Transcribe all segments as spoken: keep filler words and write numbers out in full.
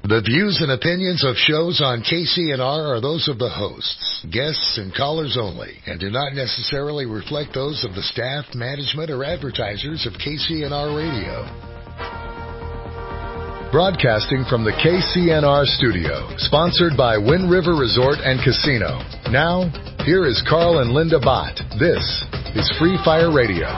The views and opinions of shows on K C N R are those of the hosts, guests, and callers only, and do not necessarily reflect those of the staff, management, or advertisers of K C N R Radio. Broadcasting from the K C N R studio, sponsored by Wind River Resort and Casino. Now, here is Carl and Linda Bott. This is Free Fire Radio.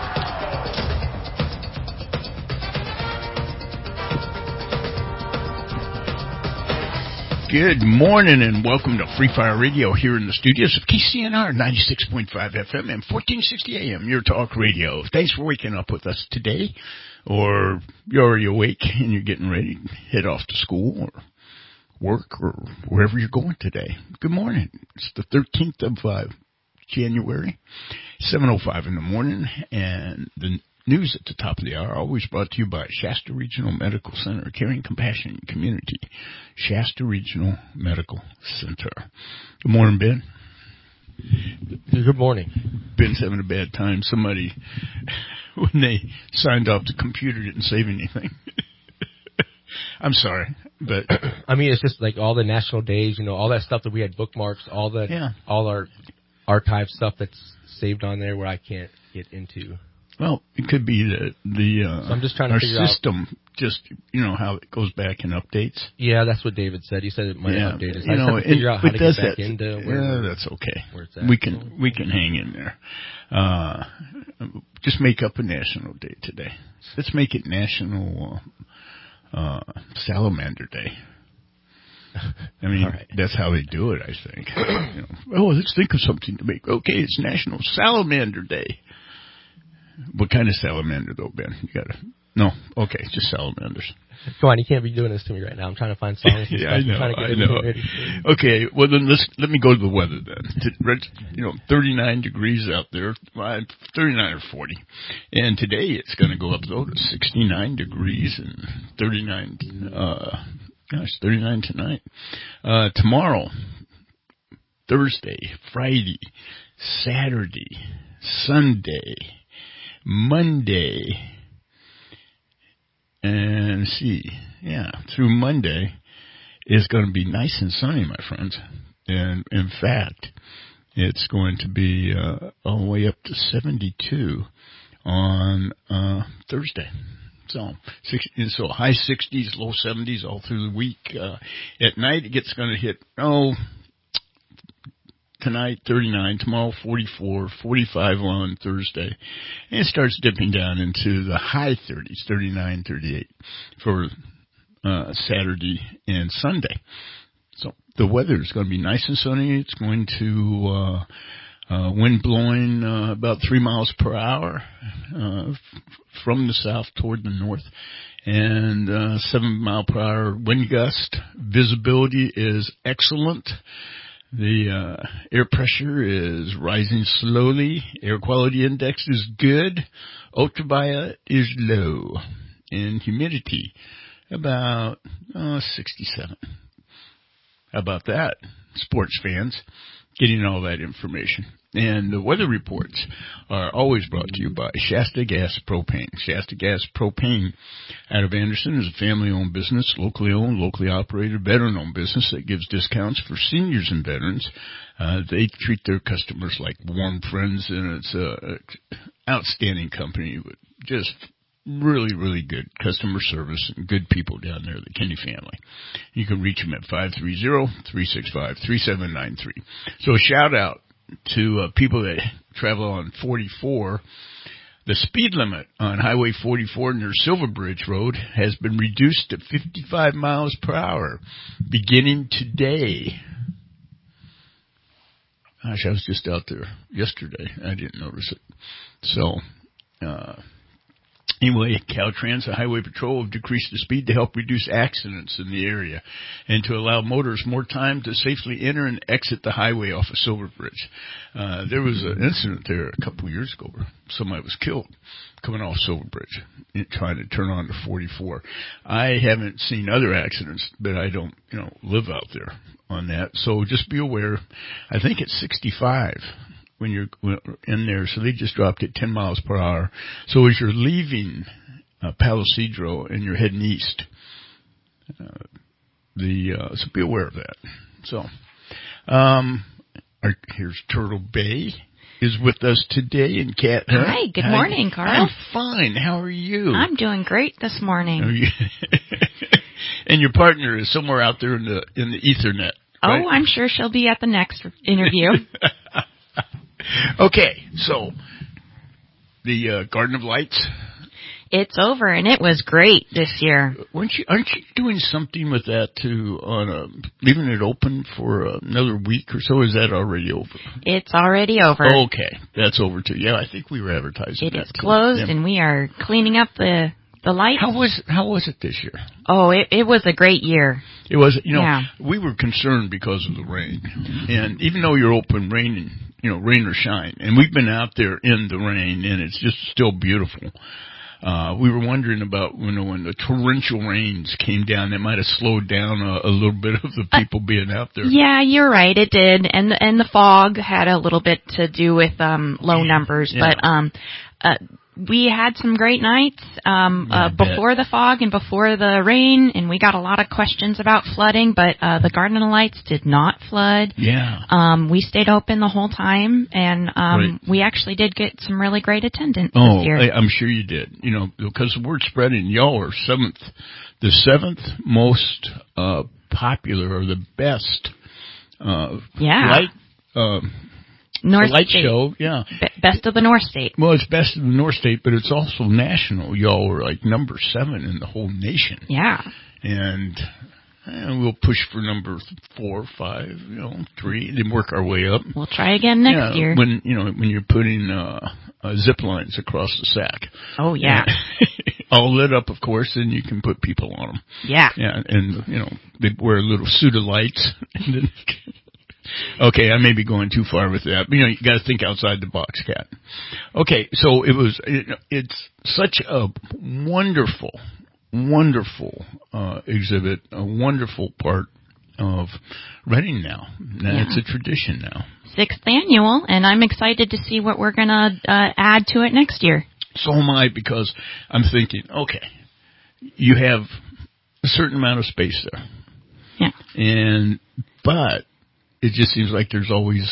Good morning and welcome to Free Fire Radio here in the studios of K C N R ninety-six point five F M and fourteen sixty A M, your talk radio. Thanks for waking up with us today, or you're already awake and you're getting ready to head off to school or work or wherever you're going today. Good morning. It's the thirteenth of uh, January, seven oh five in the morning, and the news at the top of the hour, always brought to you by Shasta Regional Medical Center, caring compassion in community. Shasta Regional Medical Center. Good morning, Ben. Good morning. Ben's having a bad time. Somebody, when they signed off the computer, didn't save anything. I'm sorry, but I mean, it's just like all the national days, you know, all that stuff that we had bookmarks, all the yeah. all our archive stuff that's saved on there where I can't get into. Well, it could be the the uh, so I'm just trying to our figure system, out, just you know how it goes back and updates. Yeah, that's what David said. He said it might yeah, update us. You I know, just have to figure it, out how to get back that, into where yeah, that's okay. Where it's at. We can we can hang in there. Uh, just make up a national day today. Let's make it National uh, uh, Salamander Day. I mean, right. That's how they do it, I think. You know, oh, let's think of something to make. Okay, it's National Salamander Day. What kind of salamander, though, Ben? You gotta no. Okay, just salamanders. Come on, you can't be doing this to me right now. I'm trying to find songs. And yeah, stuff. I know. I'm trying to get I know. Ready. Okay, well then let's let me go to the weather then. You know, thirty-nine degrees out there, thirty-nine or forty, and today it's going to go up though to sixty-nine degrees and thirty-nine. Uh, gosh, thirty-nine tonight. Uh, tomorrow, Thursday, Friday, Saturday, Sunday, Monday, and see, yeah, through Monday is going to be nice and sunny, my friends. And in fact, it's going to be uh, all the way up to seventy-two on uh, Thursday. So, so high sixties, low seventies all through the week. Uh, at night, it gets going to hit, oh, tonight, thirty-nine, tomorrow, forty-four, forty-five on Thursday. And it starts dipping down into the high thirties, thirty-nine, thirty-eight for uh, Saturday and Sunday. So the weather is going to be nice and sunny. It's going to, uh, uh, wind blowing uh, about three miles per hour uh, f- from the south toward the north. And uh, seven mile per hour wind gust. Visibility is excellent. The uh, air pressure is rising slowly. Air quality index is good. Ultraviolet is low. And humidity about uh, sixty-seven. How about that, sports fans? Getting all that information. And the weather reports are always brought to you by Shasta Gas Propane. Shasta Gas Propane out of Anderson is a family-owned business, locally owned, locally operated, veteran-owned business that gives discounts for seniors and veterans. Uh, they treat their customers like warm friends, and it's an outstanding company with just really, really good customer service and good people down there, the Kenney family. You can reach them at five three zero, three six five, three seven nine three. So a shout-out to uh, people that travel on forty-four. The speed limit on Highway forty-four near Silver Bridge Road has been reduced to fifty-five miles per hour beginning today. Gosh, I was just out there yesterday. I didn't notice it. So, uh, Anyway, Caltrans, the Highway Patrol, have decreased the speed to help reduce accidents in the area and to allow motorists more time to safely enter and exit the highway off of Silver Bridge. Uh, there was an incident there a couple of years ago where somebody was killed coming off Silver Bridge, trying to turn on to forty-four. I haven't seen other accidents, but I don't, you know, live out there on that. So just be aware. I think it's sixty-five. When you're in there, so they just dropped it ten miles per hour. So as you're leaving uh, Palo Cedro and you're heading east, uh, the uh, so be aware of that. So, um, our, here's Turtle Bay is with us today, and Kat. Huh? Hi, good morning, Carl. I'm fine. How are you? I'm doing great this morning. Are you and your partner is somewhere out there in the in the Ethernet. Right? Oh, I'm sure she'll be at the next interview. Okay, so the uh, Garden of Lights. It's over, and it was great this year. Weren't you? Aren't you doing something with that too? On a, leaving it open for another week or so? Is that already over? It's already over. Okay, that's over too. Yeah, I think we were advertising. It that is too. closed, Yeah. and we are cleaning up the the lights. How was how was it this year? Oh, it, it was a great year. It was, you know, Yeah. we were concerned because of the rain, and even though you're open, rain and you know, rain or shine, and we've been out there in the rain, and it's just still beautiful. Uh, we were wondering about, you know, when the torrential rains came down, that might have slowed down a, a little bit of the people uh, being out there. Yeah, you're right, it did, and the, and the fog had a little bit to do with um, low numbers, yeah. but um, uh, we had some great nights um, yeah, uh, before the fog and before the rain, and we got a lot of questions about flooding, but uh, the Garden of Lights did not flood. Yeah. Um, we stayed open the whole time, and um, right. we actually did get some really great attendance oh, this year. I, I'm sure you did. You know, because the word spreading, y'all are seventh, the seventh most uh, popular or the best uh, yeah. light. Uh, North the light State. show, yeah. Be- best of the North State. Well, it's best of the North State, but it's also national. Y'all were like number seven in the whole nation. Yeah. And, and we'll push for number four, five, you know, three, then work our way up. We'll try again next yeah, year. When, you know, when you're putting uh, uh, zip lines across the sack. Oh, yeah. All lit up, of course, and you can put people on them. Yeah. Yeah, and, you know, they wear a little suit of lights. And then okay, I may be going too far with that. But, you know, you got to think outside the box, Kat. Okay, so it was. It, it's such a wonderful, wonderful uh, exhibit, a wonderful part of Reading now. Now yeah. It's a tradition now. Sixth annual, and I'm excited to see what we're going to uh, add to it next year. So am I, because I'm thinking, okay, you have a certain amount of space there. Yeah. And but it just seems like there's always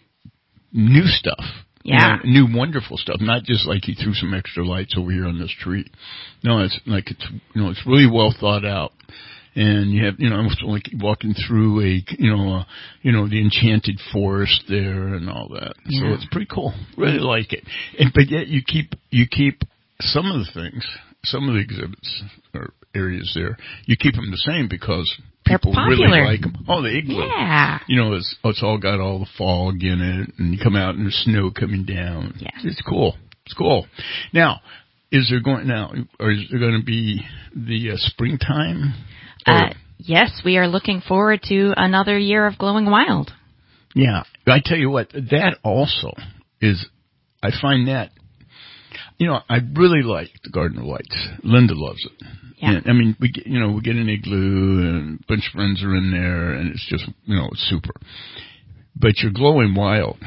new stuff. Yeah. You know, new wonderful stuff. Not just like you threw some extra lights over here on this tree. No, it's like it's you know, it's really well thought out. And you have, you know, almost like walking through a, you know, uh, you know, the enchanted forest there and all that. Yeah. So it's pretty cool. Really like it. And but yet you keep you keep some of the things, some of the exhibits or areas there, you keep them the same because people really like them. Oh, the igloo. Yeah. You know, it's it's all got all the fog in it, and you come out and there's snow coming down. Yeah. It's cool. It's cool. Now, is there going now? Or is there going to be the uh, springtime? Uh, yes, we are looking forward to another year of Glowing Wild. Yeah, I tell you what, that also is. I find that. You know, I really like the Garden of Lights. Linda loves it. Yeah. And, I mean, we get, you know, we get an igloo and a bunch of friends are in there and it's just, you know, it's super. But your Glowing Wild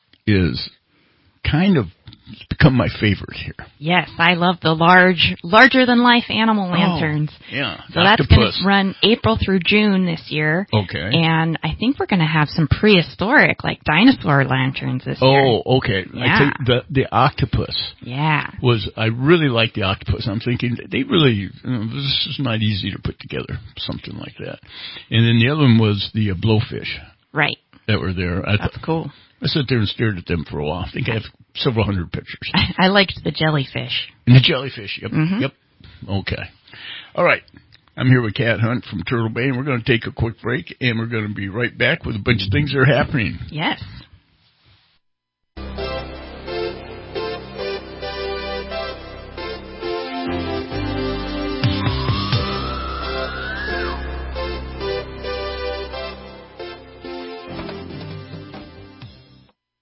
is kind of become my favorite here. Yes, I love the large, larger than life animal lanterns. Oh, yeah. So that's going to run April through June this year. Okay. And I think we're going to have some prehistoric, like dinosaur lanterns this oh, year. Oh, okay. Yeah. I think the the octopus. Yeah. Was I really like the octopus? I'm thinking they really you know, this is not easy to put together something like that. And then the other one was the uh, blowfish. Right. That were there. I That's th- cool. I sat there and stared at them for a while. I think I have several hundred pictures. I, I liked the jellyfish. And the jellyfish, yep. Mm-hmm. Yep. Okay. All right. I'm here with Kat Hunt from Turtle Bay, and we're going to take a quick break, and we're going to be right back with a bunch of things that are happening. Yes. C E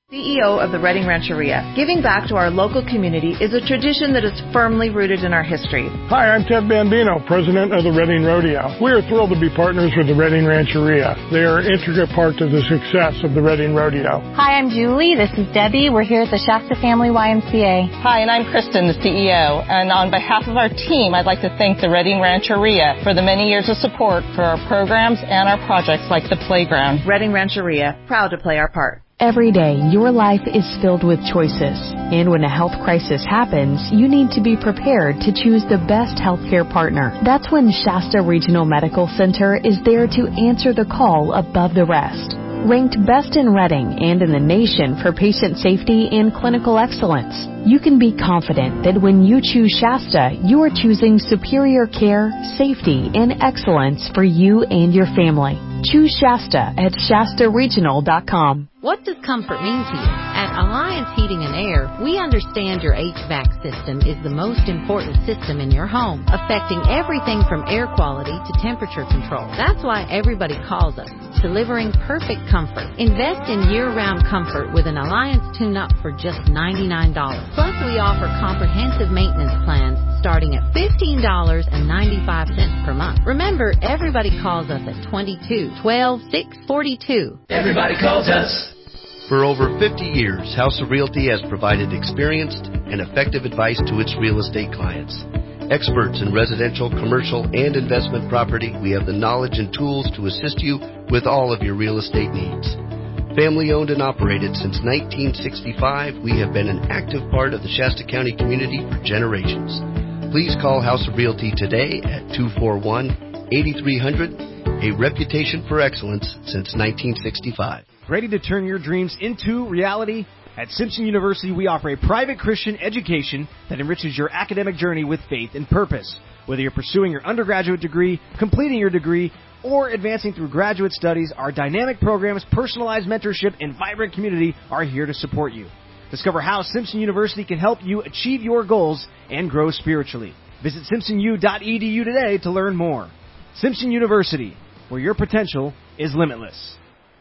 E O of the Redding Rancheria. Giving back to our local community is a tradition that is firmly rooted in our history. Hi, I'm Ted Bambino, president of the Redding Rodeo. We are thrilled to be partners with the Redding Rancheria. They are an integral part of the success of the Redding Rodeo. Hi, I'm Julie. This is Debbie. We're here at the Shasta Family Y M C A. Hi, and I'm Kristen, the C E O. And on behalf of our team, I'd like to thank the Redding Rancheria for the many years of support for our programs and our projects like the playground. Redding Rancheria, proud to play our part. Every day, your life is filled with choices. And when a health crisis happens, you need to be prepared to choose the best healthcare partner. That's when Shasta Regional Medical Center is there to answer the call above the rest. Ranked best in Redding and in the nation for patient safety and clinical excellence, you can be confident that when you choose Shasta, you are choosing superior care, safety, and excellence for you and your family. Choose Shasta at Shasta Regional dot com. What does comfort mean to you? At Alliance Heating and Air, we understand your H V A C system is the most important system in your home, affecting everything from air quality to temperature control. That's why everybody calls us, delivering perfect comfort. Invest in year-round comfort with an Alliance tune-up for just ninety-nine dollars. Plus, we offer comprehensive maintenance plans starting at fifteen dollars and ninety-five cents per month. Remember, everybody calls us at twenty-two twelve six forty-two. Everybody calls us. For over fifty years, House of Realty has provided experienced and effective advice to its real estate clients. Experts in residential, commercial, and investment property, we have the knowledge and tools to assist you with all of your real estate needs. Family owned and operated since nineteen sixty-five, we have been an active part of the Shasta County community for generations. Please call House of Realty today at two four one, eight three zero zero, a reputation for excellence since nineteen sixty-five. Ready to turn your dreams into reality? At Simpson University, we offer a private Christian education that enriches your academic journey with faith and purpose. Whether you're pursuing your undergraduate degree, completing your degree, or advancing through graduate studies, our dynamic programs, personalized mentorship, and vibrant community are here to support you. Discover how Simpson University can help you achieve your goals and grow spiritually. Visit simpson u dot e d u today to learn more. Simpson University, where your potential is limitless.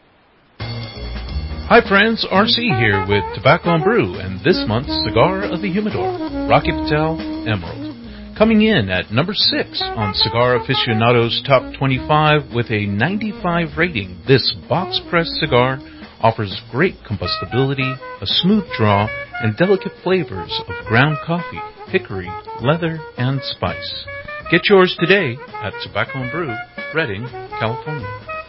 Hi friends, R C here with Tobacco and Brew and this month's Cigar of the Humidor, Rocky Patel Emerald. Coming in at number six on Cigar Aficionado's Top twenty-five with a ninety-five rating, this box-pressed cigar offers great combustibility, a smooth draw, and delicate flavors of ground coffee, hickory, leather, and spice. Get yours today at Tobacco and Brew, Redding, California.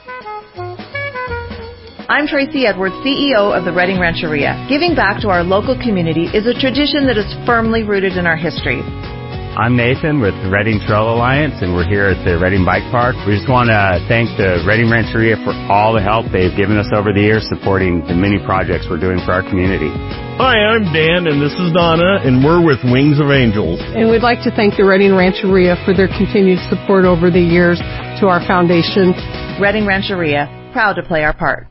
I'm Tracy Edwards, C E O of the Redding Rancheria. Giving back to our local community is a tradition that is firmly rooted in our history. I'm Nathan with the Redding Trail Alliance, and we're here at the Redding Bike Park. We just want to thank the Redding Rancheria for all the help they've given us over the years supporting the many projects we're doing for our community. Hi, I'm Dan, and this is Donna, and we're with Wings of Angels. And we'd like to thank the Redding Rancheria for their continued support over the years to our foundation. Redding Rancheria, proud to play our part.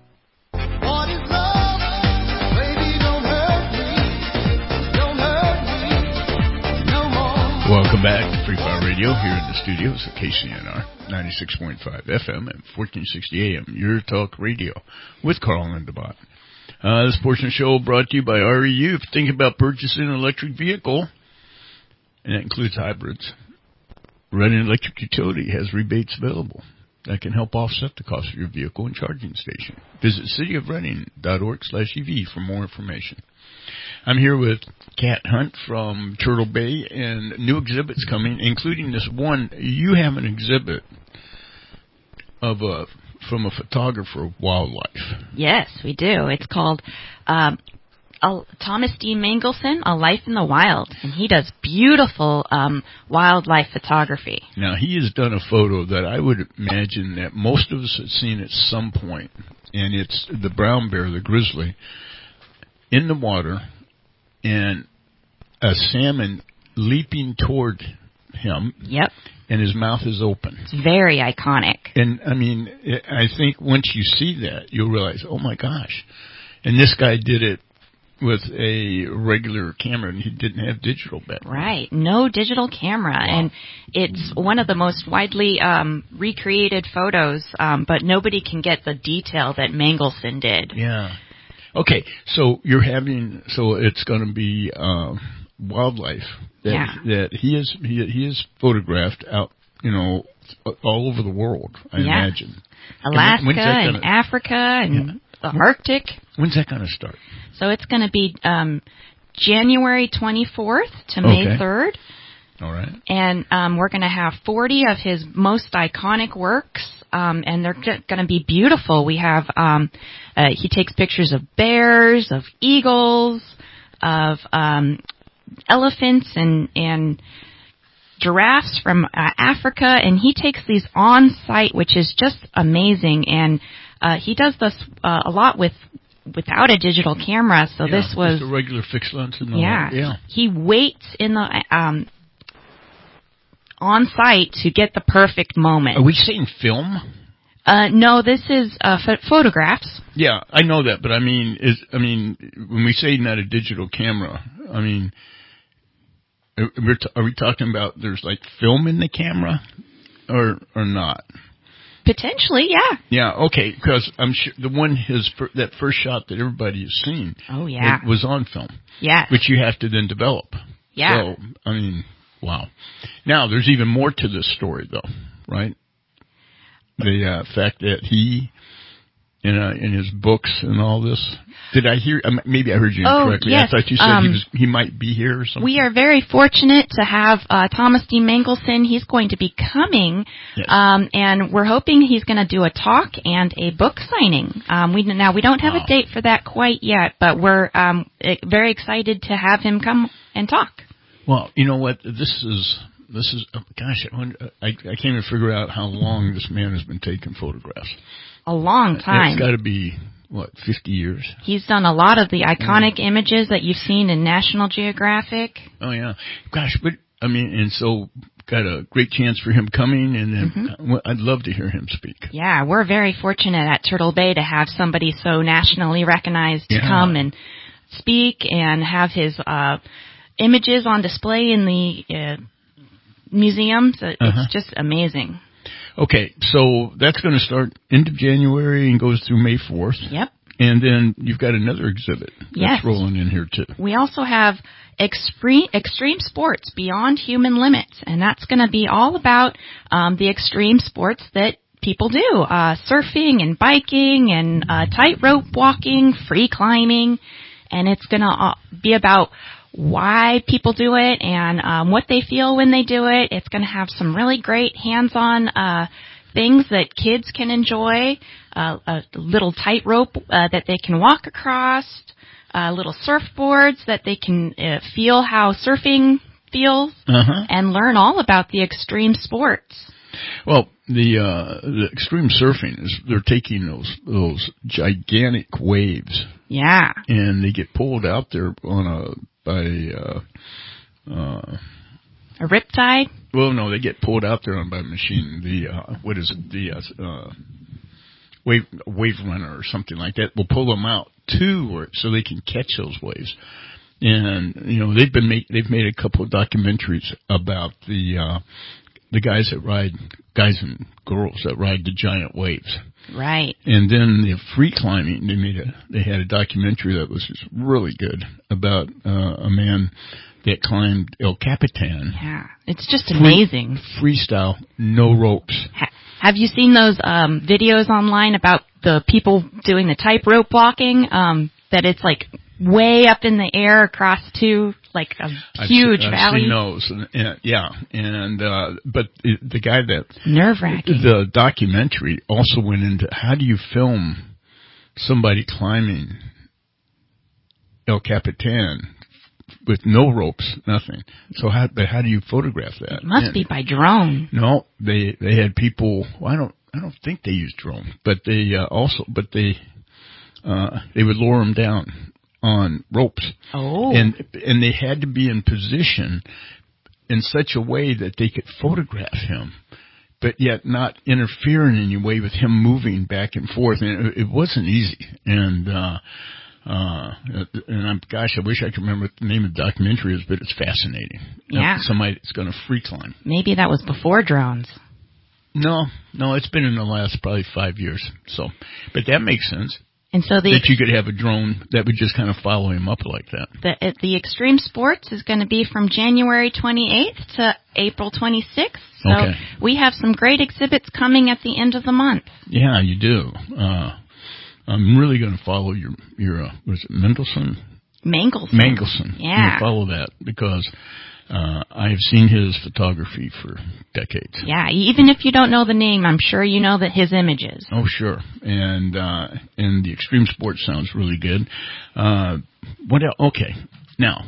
Welcome back to Free Fire Radio here in the studios at K C N R ninety-six point five F M and fourteen sixty A M, your talk radio with Carl Lindebot. Uh, this portion of the show brought to you by R E U. If you're thinking about purchasing an electric vehicle, and that includes hybrids, Redding Electric Utility has rebates available that can help offset the cost of your vehicle and charging station. Visit cityofredding.org slash EV for more information. I'm here with Kat Hunt from Turtle Bay, and new exhibits coming, including this one. You have an exhibit of a from a photographer of wildlife. Yes, we do. It's called um, a, Thomas D. Mangelson, A Life in the Wild, and he does beautiful um, wildlife photography. Now, he has done a photo that I would imagine that most of us have seen at some point, and it's the brown bear, the grizzly, in the water, and a salmon leaping toward him. Yep. And his mouth is open. It's very iconic. And, I mean, I think once you see that, you'll realize, oh, my gosh. And this guy did it with a regular camera, and he didn't have digital back then. Right. No digital camera. Wow. And it's one of the most widely um, recreated photos, um, but nobody can get the detail that Mangelson did. Yeah. Okay, so you're having, so it's going to be uh, wildlife that, yeah. that he is he, he is photographed out, you know, all over the world, I yeah. imagine. Alaska and, and gonna, Africa and yeah. the Arctic. When's that going to start? So it's going to be um, January twenty-fourth to May okay. third. All right. And um, we're going to have forty of his most iconic works, um, and they're g- going to be beautiful. We have, um, uh, he takes pictures of bears, of eagles, of um, elephants and, and giraffes from uh, Africa, and he takes these on site, which is just amazing. And uh, he does this uh, a lot with without a digital camera. So yeah, this was just a regular fixed lens. And yeah, all yeah. He waits in the um, on site to get the perfect moment. Are we seeing film? Uh, no, this is uh, ph- photographs. Yeah, I know that, but I mean, is I mean, when we say not a digital camera, I mean, are we, t- are we talking about there's like film in the camera, or or not? Potentially, yeah. Yeah, okay, because I'm sure the one his that first shot that everybody has seen. Oh yeah. was on film. Yeah. Which you have to then develop. Yeah. So I mean, wow. Now there's even more to this story, though, right? The uh, fact that he, in uh, in his books and all this, did I hear? Um, maybe I heard you oh, incorrectly. Yes. I thought you said um, he was he might be here or something. We are very fortunate to have uh, Thomas D. Mangelson. He's going to be coming, yes. um, and we're hoping he's going to do a talk and a book signing. Um, we now we don't have wow. a date for that quite yet, but we're um, very excited to have him come and talk. Well, you know what? This is. This is, oh, gosh, I, wonder, I, I can't even figure out how long this man has been taking photographs. A long time. It's got to be, what, fifty years? He's done a lot of the iconic mm. images that you've seen in National Geographic. Oh, yeah. Gosh, but, I mean, and so got a great chance for him coming, and then mm-hmm. I'd love to hear him speak. Yeah, we're very fortunate at Turtle Bay to have somebody so nationally recognized to yeah. come and speak and have his uh, images on display in the uh, museum. So it's uh-huh. just amazing. Okay, so that's going to start end of January and goes through May fourth. Yep. And then you've got another exhibit that's yes. rolling in here, too. We also have extreme, extreme sports beyond human limits, and that's going to be all about um, the extreme sports that people do, uh, surfing and biking and uh, tightrope walking, free climbing, and it's going to uh, be about why people do it and um, what they feel when they do it. It's going to have some really great hands-on uh, things that kids can enjoy, uh, a little tightrope uh, that they can walk across, uh, little surfboards that they can uh, feel how surfing feels, uh-huh. and learn all about the extreme sports. Well, the uh, the extreme surfing is they're taking those those gigantic waves, yeah, and they get pulled out there on a by uh, uh, a riptide. Well, no, they get pulled out there on by a machine. The uh, what is it? The uh, uh, wave wave runner or something like that will pull them out to where so they can catch those waves. And you know they've been make, they've made a couple of documentaries about the uh, the guys that ride guys and girls that ride the giant waves. Right. And then the free climbing, they made a they had a documentary that was just really good about uh, a man that climbed El Capitan. Yeah, it's just amazing. Free, freestyle, no ropes. Ha- have you seen those um, videos online about the people doing the tightrope walking? Um, that it's like way up in the air across two like a huge I've, valley. I've seen those, and, and, yeah, and uh, but the, the guy that nerve-wracking. The documentary also went into how do you film somebody climbing El Capitan with no ropes, nothing. So how but how do you photograph that? It must and, be by drone. No, they they had people. Well, I don't I don't think they used drone, but they uh, also but they uh, they would lower them down on ropes. Oh. And and they had to be in position in such a way that they could photograph him, but yet not interfere in any way with him moving back and forth. And it, it wasn't easy. And uh, uh, and I'm gosh, I wish I could remember what the name of the documentary is, but it's fascinating. Yeah. Somebody that's going to free climb. Maybe that was before drones. No, no, it's been in the last probably five years. So, but that makes sense. And so the that you could have a drone that would just kind of follow him up like that. The, the Extreme Sports is going to be from January twenty-eighth to April twenty-sixth. So okay. we have some great exhibits coming at the end of the month. Yeah, you do. Uh, I'm really going to follow your, your uh, what is it, Mendelson? Mangelson. Mangelson. Yeah. I'm going to follow that because uh, I have seen his photography for decades. Yeah, even if you don't know the name, I'm sure you know that his images. Oh, sure. And uh, and the Extreme Sports sounds really good. Uh, what else? Okay. Now,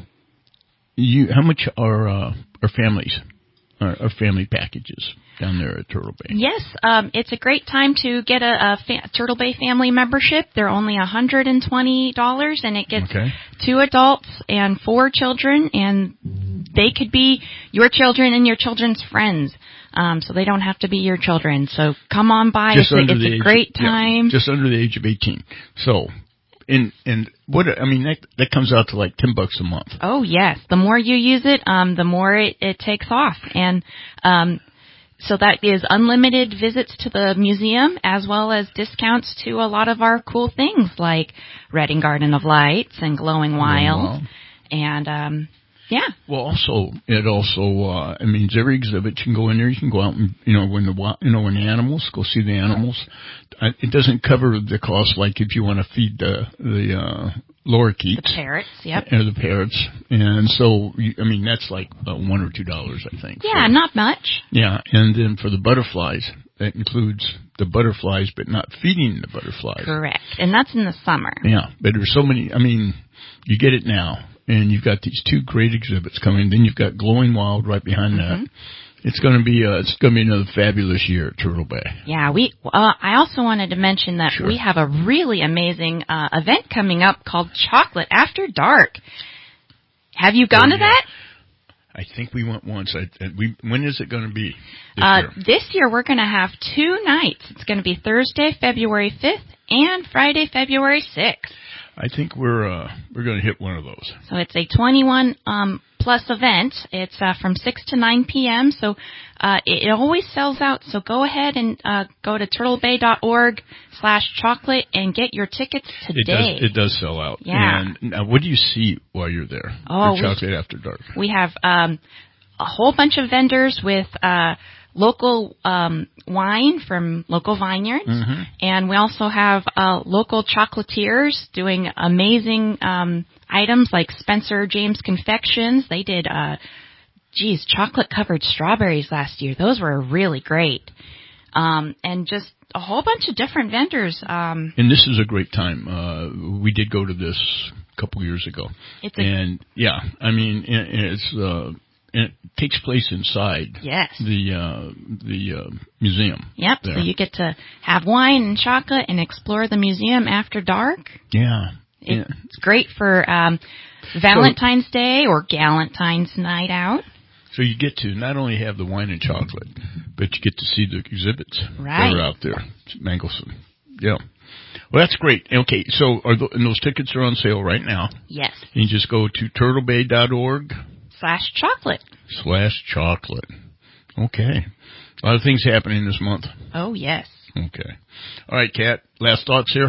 you how much are uh, are families, are, are family packages down there at Turtle Bay? Yes, um, it's a great time to get a, a fa- Turtle Bay family membership. They're only one hundred twenty dollars, and it gets okay. two adults and four children, and they could be your children and your children's friends, um, so they don't have to be your children. So come on by. Just it's under a, it's the a age, great time. Yeah, just under the age of eighteen. So, and and what I mean that that comes out to like ten bucks a month. Oh yes, the more you use it, um, the more it, it takes off, and um. So that is unlimited visits to the museum as well as discounts to a lot of our cool things like Reading Garden of Lights and Glowing Wild. Wow. And, um, yeah. Well, also, it also, uh, it means every exhibit you can go in there, you can go out and, you know, when the, you know, when the animals, go see the animals. It doesn't cover the cost like if you want to feed the, the, uh, lorikeets. The parrots, yep. Or the parrots. And so, you, I mean, that's like uh, one or two dollars, I think. Yeah, so, not much. Yeah, and then for the butterflies, that includes the butterflies, but not feeding the butterflies. Correct. And that's in the summer. Yeah, but there's so many, I mean, you get it now, and you've got these two great exhibits coming, then you've got Glowing Wild right behind mm-hmm. that. It's going to be uh, it's going to be another fabulous year at Turtle Bay. Yeah, we. Uh, I also wanted to mention that sure. we have a really amazing uh, event coming up called Chocolate After Dark. Have you gone oh, to yeah. that? I think we went once. I, we when is it going to be? This uh, year? This year we're going to have two nights. It's going to be Thursday, February fifth, and Friday, February sixth. I think we're uh, we're going to hit one of those. So it's a twenty-one um, plus event. It's uh, from six to nine p.m. So uh, it, it always sells out. So go ahead and uh, go to turtlebay.org slash chocolate and get your tickets today. It does, it does sell out. Yeah. And now, what do you see while you're there? Oh, for Chocolate we, After Dark. We have um, a whole bunch of vendors with uh, local um, wine from local vineyards, mm-hmm. and we also have uh, local chocolatiers doing amazing um, items like Spencer James Confections. They did, uh, geez, chocolate-covered strawberries last year. Those were really great. Um, and just a whole bunch of different vendors. Um, and this is a great time. Uh, we did go to this a couple years ago. It's a, and, yeah, I mean, it's... Uh, And it takes place inside yes. the uh, the uh, museum. Yep. There. So you get to have wine and chocolate and explore the museum after dark. Yeah. It, yeah. It's great for um, Valentine's so, Day or Galentine's night out. So you get to not only have the wine and chocolate, but you get to see the exhibits right. that are out there. It's Mangelson. Yeah. Well, that's great. Okay, so are the, and those tickets are on sale right now. Yes. You just go to turtlebay dot org. Slash chocolate. Slash chocolate. Okay. A lot of things happening this month. Oh, yes. Okay. All right, Kat, last thoughts here?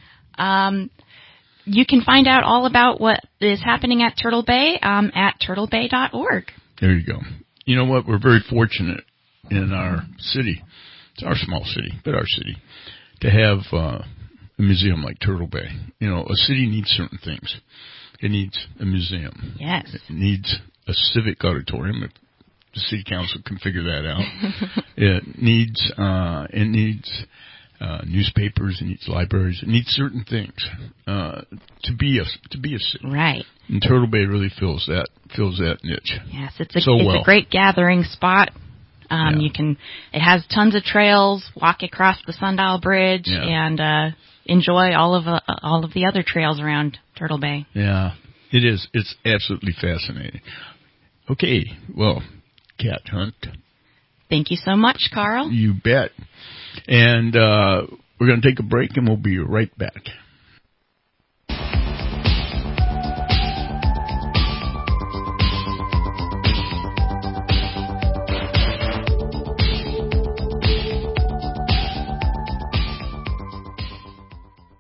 Um, you can find out all about what is happening at Turtle Bay um, at turtlebay dot org. There you go. You know what? We're very fortunate in our city. It's our small city, but our city, to have uh, a museum like Turtle Bay. You know, a city needs certain things. It needs a museum. Yes. It needs a civic auditorium. If the city council can figure that out. it needs uh, it needs uh, newspapers. It needs libraries. It needs certain things uh, to be a to be a city. Right. And Turtle Bay really fills that fills that niche. Yes, it's a so it's well. a great gathering spot. Um, yeah. You can. It has tons of trails. Walk across the Sundial Bridge yeah. and uh, enjoy all of uh, all of the other trails around Turtle Bay. Yeah, it is. It's absolutely fascinating. Okay, well, Kat Hunt. Thank you so much, Carl. You bet. And uh, we're going to take a break, and we'll be right back.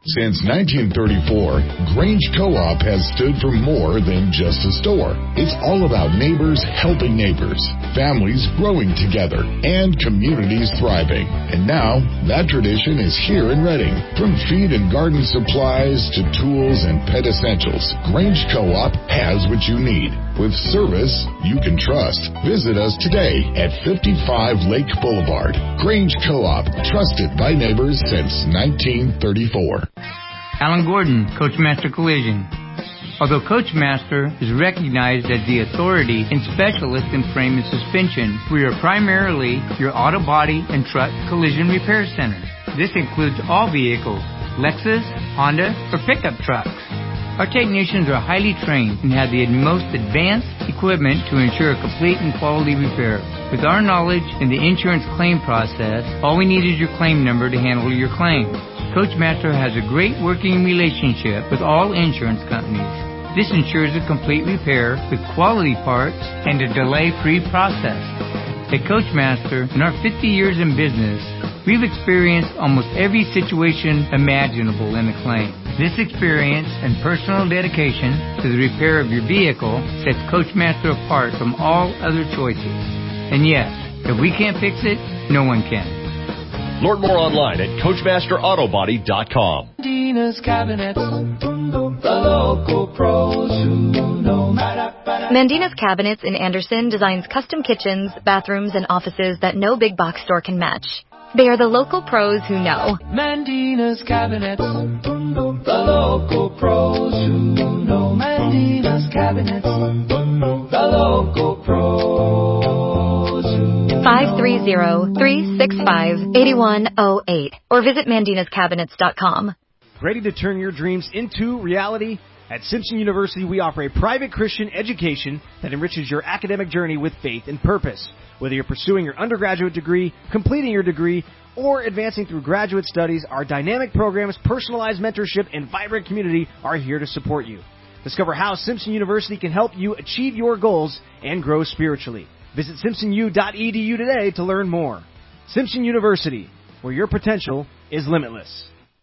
Since nineteen thirty-four, Grange Co-op has stood for more than just a store. It's all about neighbors helping neighbors, families growing together, and communities thriving. And now, that tradition is here in Reading. From feed and garden supplies to tools and pet essentials, Grange Co-op has what you need. With service you can trust. Visit us today at fifty-five Lake Boulevard. Grange Co-op, trusted by neighbors since nineteen thirty-four. Alan Gordon, Coachmaster Collision. Although Coachmaster is recognized as the authority and specialist in frame and suspension, we are primarily your auto body and truck collision repair center. This includes all vehicles, Lexus, Honda, or pickup trucks. Our technicians are highly trained and have the most advanced equipment to ensure a complete and quality repair. With our knowledge in the insurance claim process, all we need is your claim number to handle your claim. Coachmaster has a great working relationship with all insurance companies. This ensures a complete repair with quality parts and a delay-free process. At Coachmaster, in our fifty years in business, we've experienced almost every situation imaginable in a claim. This experience and personal dedication to the repair of your vehicle sets Coachmaster apart from all other choices. And yes, if we can't fix it, no one can. Learn more online at Coachmaster Auto Body dot com. Mandina's Cabinets, the local pros who know. Mandina's Cabinets in Anderson designs custom kitchens, bathrooms, and offices that no big box store can match. They are the local pros who know. Mandina's Cabinets, the local pros who know. Mandina's Cabinets, the local pros who know. five three zero, three six five, eight one zero eight or visit Mandinas Cabinets dot com. Ready to turn your dreams into reality? At Simpson University, we offer a private Christian education that enriches your academic journey with faith and purpose. Whether you're pursuing your undergraduate degree, completing your degree, or advancing through graduate studies, our dynamic programs, personalized mentorship, and vibrant community are here to support you. Discover how Simpson University can help you achieve your goals and grow spiritually. Visit simpson u dot e d u today to learn more. Simpson University, where your potential is limitless.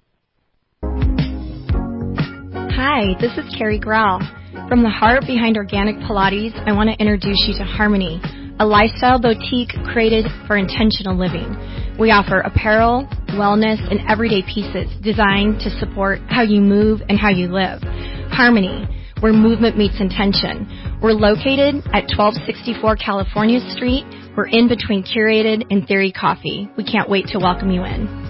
Hi, this is Carrie Grau. From the heart behind Organic Pilates, I want to introduce you to Harmony, a lifestyle boutique created for intentional living. We offer apparel, wellness, and everyday pieces designed to support how you move and how you live. Harmony, where movement meets intention. We're located at twelve sixty-four California Street. We're in between Curated and Theory Coffee. We can't wait to welcome you in.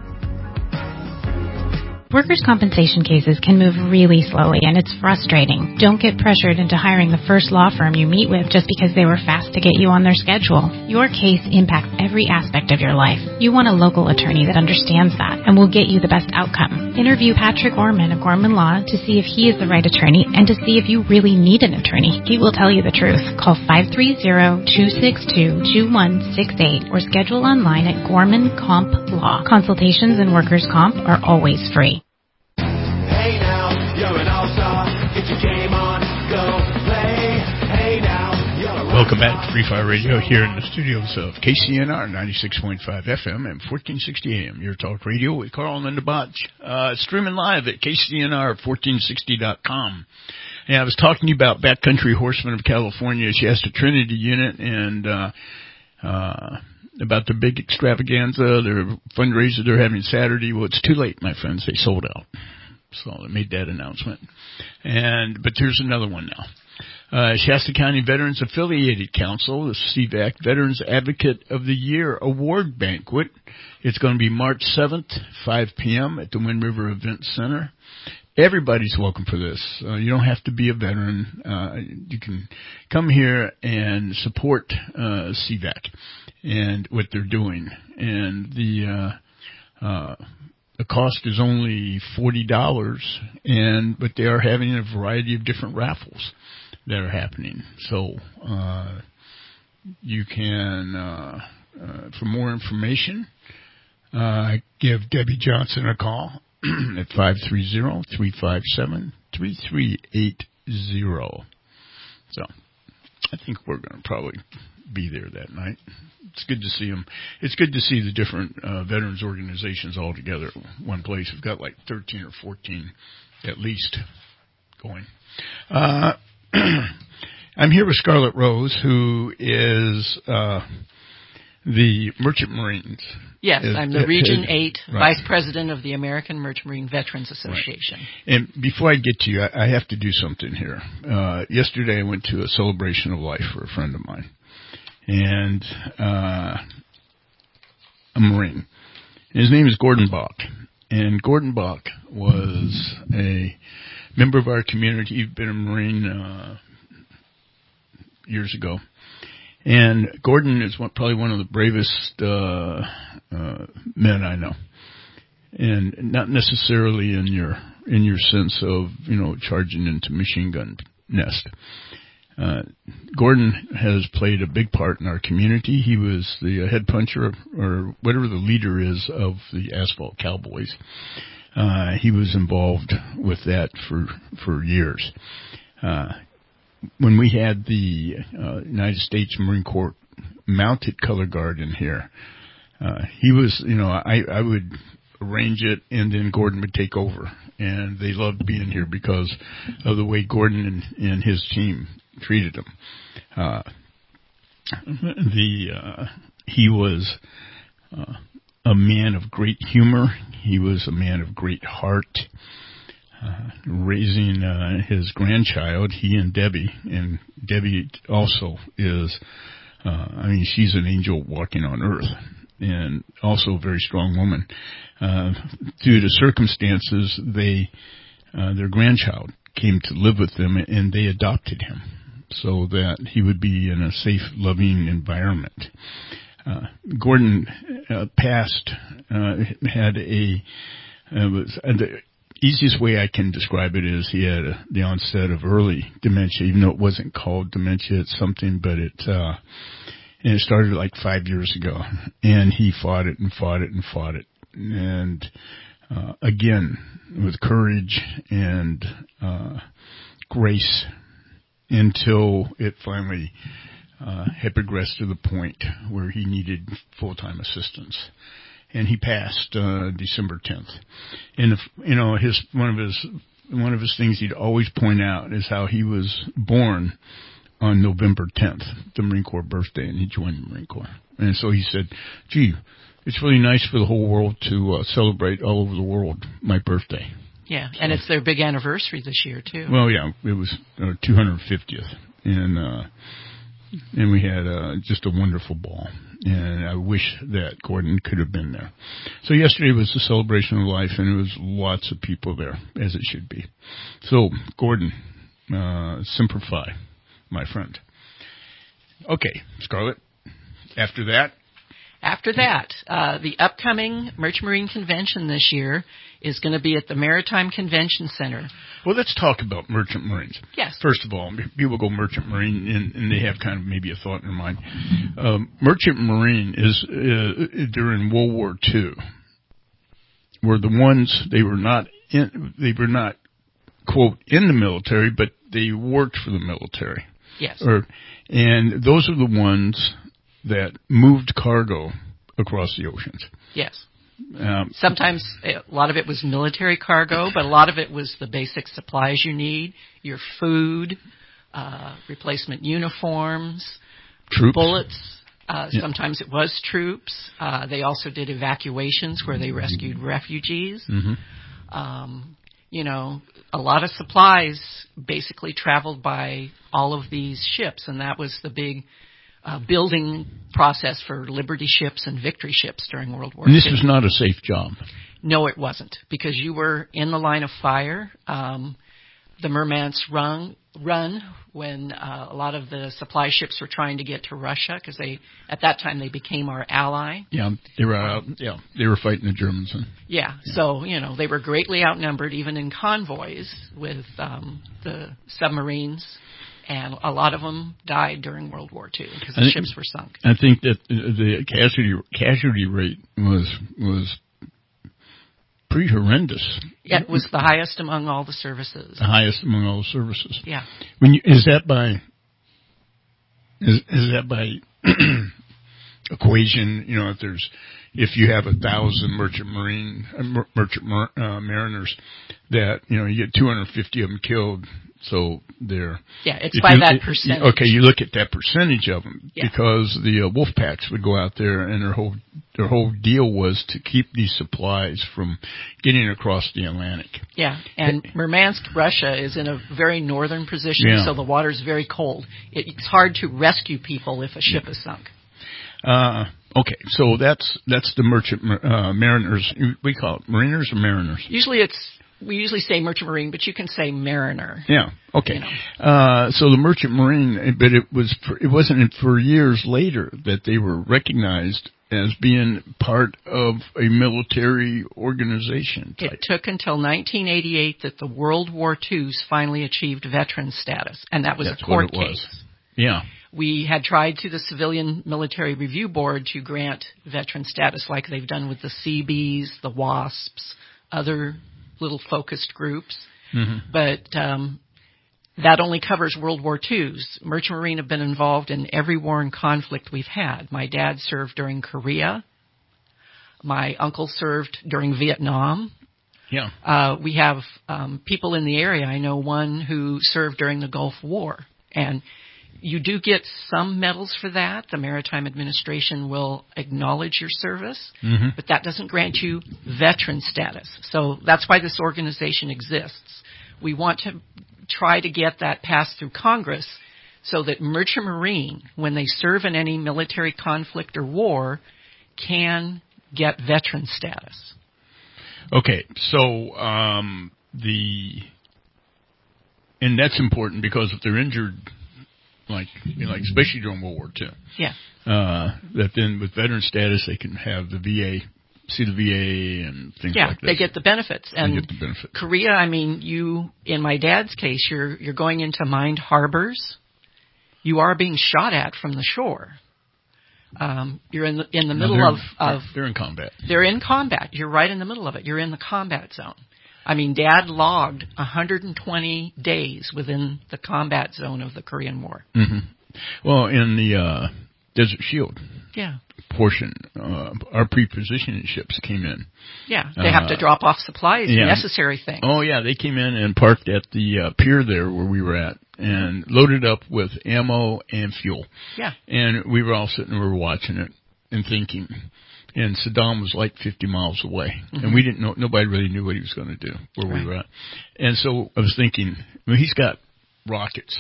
Workers' compensation cases can move really slowly, and it's frustrating. Don't get pressured into hiring the first law firm you meet with just because they were fast to get you on their schedule. Your case impacts every aspect of your life. You want a local attorney that understands that and will get you the best outcome. Interview Patrick Gorman of Gorman Law to see if he is the right attorney and to see if you really need an attorney. He will tell you the truth. Call five three zero, two six two, two one six eight or schedule online at Gorman Comp Law. Consultations in workers' comp are always free. Hey now, you're an all-star. Get your game on, go play. Hey now, you're a Welcome back to Free Fire Radio here in the studios of K C N R ninety-six point five F M and fourteen sixty A M. Your talk radio with Carl and Linda Botch. Uh, streaming live at K C N R fourteen sixty dot com. And I was talking to you about Backcountry Horsemen of California, Shasta Trinity Unit, and uh, uh, about the big extravaganza, their fundraiser they're having Saturday. Well, it's too late, my friends. They sold out. So they made that announcement. And but there's another one now. Uh, Shasta County Veterans Affiliated Council, the C V A C Veterans Advocate of the Year Award Banquet. It's going to be March seventh, five p.m. at the Wind River Event Center. Everybody's welcome for this. Uh, you don't have to be a veteran. Uh, you can come here and support uh, C V A C and what they're doing. And the uh, uh, the cost is only forty dollars, and but they are having a variety of different raffles that are happening. So uh, you can, uh, uh, for more information, uh, give Debbie Johnson a call at five three zero, three five seven, three three eight zero. So I think we're going to probably be there that night. it's good to see them. It's good to see the different uh, veterans organizations all together at one place. We've got like thirteen or fourteen at least going. Uh, I'm here with Scarlett Rose, who is uh, the Merchant Marines. Yes, is, I'm the Region is, eight right. Vice President of the American Merchant Marine Veterans Association. Right. And before I get to you, I, I have to do something here. Uh, yesterday I went to a celebration of life for a friend of mine, and uh, a Marine. His name is Gordon Bach, and Gordon Bach was a member of our community. He'd been a Marine uh, years ago. And Gordon is one, probably one of the bravest uh, uh, men I know, and not necessarily in your in your sense of you know charging into machine gun nest. Uh, Gordon has played a big part in our community. He was the head puncher or whatever the leader is of the Asphalt Cowboys. Uh, he was involved with that for for years. Uh, When we had the uh, United States Marine Corps mounted color guard in here, uh, he was, you know, I, I would arrange it and then Gordon would take over. And they loved being here because of the way Gordon and, and his team treated him. Uh, the, uh, he was uh, a man of great humor. He was a man of great heart. Uh, raising uh, his grandchild, he and Debbie, and Debbie also is, uh, I mean, she's an angel walking on earth, and also a very strong woman. Uh, due to circumstances, they, uh, their grandchild came to live with them, and they adopted him so that he would be in a safe, loving environment. Uh, Gordon uh, passed, uh, had a, uh, was, uh, the, easiest way I can describe it is he had a, the onset of early dementia, even though it wasn't called dementia. It's something, but it, uh, and it started like five years ago. And he fought it and fought it and fought it. And, uh, again, with courage and, uh, grace until it finally, uh, had progressed to the point where he needed full-time assistance. And he passed uh, December tenth. And if, you know, his one of his one of his things he'd always point out is how he was born on November tenth, the Marine Corps birthday, and he joined the Marine Corps. And so he said, "Gee, it's really nice for the whole world to uh, celebrate all over the world my birthday." Yeah, so, and it's their big anniversary this year too. Well, yeah, it was uh, two hundred fiftieth, and uh, and we had uh, just a wonderful ball. And I wish that Gordon could have been there. So yesterday was the celebration of life, and it was lots of people there, as it should be. So, Gordon, uh, Semper Fi, my friend. Okay, Scarlett, after that? After that, uh, the upcoming Merchant Marine Convention this year is going to be at the Maritime Convention Center. Well, let's talk about Merchant Marines. Yes. First of all, people go Merchant Marine, and, and they have kind of maybe a thought in their mind. Um, Merchant Marine is, uh, during World War Two, were the ones, they were not, in, they were not, quote, in the military, but they worked for the military. Yes. Or, and those are the ones that moved cargo across the oceans. Yes. Um, Sometimes a lot of it was military cargo, but a lot of it was the basic supplies you need, your food, uh, replacement uniforms, troops. bullets. Uh, yeah. Sometimes it was troops. Uh, they also did evacuations where they rescued refugees. Mm-hmm. Um, you know, a lot of supplies basically traveled by all of these ships, and that was the big Uh, building process for Liberty ships and Victory ships during World War Two. And this was not a safe job. No, it wasn't, because you were in the line of fire. Um, the Murmansk run, run when uh, a lot of the supply ships were trying to get to Russia, because they, at that time, they became our ally. Yeah, they were out. Yeah, they were fighting the Germans. And, yeah, yeah, so you know they were greatly outnumbered, even in convoys with um, the submarines. And a lot of them died during World War Two because the think, ships were sunk. I think that the casualty casualty rate was was pretty horrendous. Yeah, it was the highest among all the services. The highest among all the services. Yeah. When you, is that by is, is that by equation. You know, if there's if you have a thousand merchant marine uh, merchant mar, uh, mariners, that you know you get two hundred fifty of them killed. So they're yeah, it's by you, that it, percentage. Okay, you look at that percentage of them yeah. because the uh, wolf packs would go out there, and their whole their whole deal was to keep these supplies from getting across the Atlantic. Yeah, and Murmansk, Russia, is in a very northern position, yeah. so the water is very cold. It, it's hard to rescue people if a ship yeah. is sunk. Uh, okay, so that's that's the merchant uh, mariners. We call it mariners or mariners. Usually it's. We usually say merchant marine, but you can say mariner. Yeah. Okay. You know. Uh, so the merchant marine, but it was for, it wasn't for years later that they were recognized as being part of a military organization type. It took until nineteen eighty-eight that the World War Twos finally achieved veteran status, and that was That's a court what it case. Was. Yeah. We had tried through the Civilian Military Review Board to grant veteran status like they've done with the C Bs, the WASPs, other little focused groups, mm-hmm. but um, that only covers World War Twos. Merchant Marine have been involved in every war and conflict we've had. My dad served during Korea. My uncle served during Vietnam. Yeah. Uh, we have um, people in the area. I know one who served during the Gulf War, and you do get some medals for that. The Maritime Administration will acknowledge your service, mm-hmm. but that doesn't grant you veteran status. So that's why this organization exists. We want to try to get that passed through Congress so that Merchant Marine, when they serve in any military conflict or war, can get veteran status. Okay, so um, the and that's important because if they're injured, like you know, like especially during World War Two, yeah, uh, that then with veteran status they can have the V A, see the V A and things yeah, like that. Yeah, they get the benefits. And they get the benefits. Korea, I mean, you in my dad's case, you're you're going into mined harbors. You are being shot at from the shore. Um, you're in the in the no, middle of, of they're in combat. They're in combat. You're right in the middle of it. You're in the combat zone. I mean, Dad logged one hundred twenty days within the combat zone of the Korean War. Mm-hmm. Well, in the uh, Desert Shield yeah. portion, uh, our pre-positioning ships came in. Yeah, they have to uh, drop off supplies, yeah. necessary things. Oh, yeah, they came in and parked at the uh, pier there where we were at and loaded up with ammo and fuel. Yeah. And we were all sitting there, we were watching it and thinking. And Saddam was like fifty miles away, mm-hmm. and we didn't know. Nobody really knew what he was going to do, where right. we were at. And so I was thinking, I mean, he's got rockets,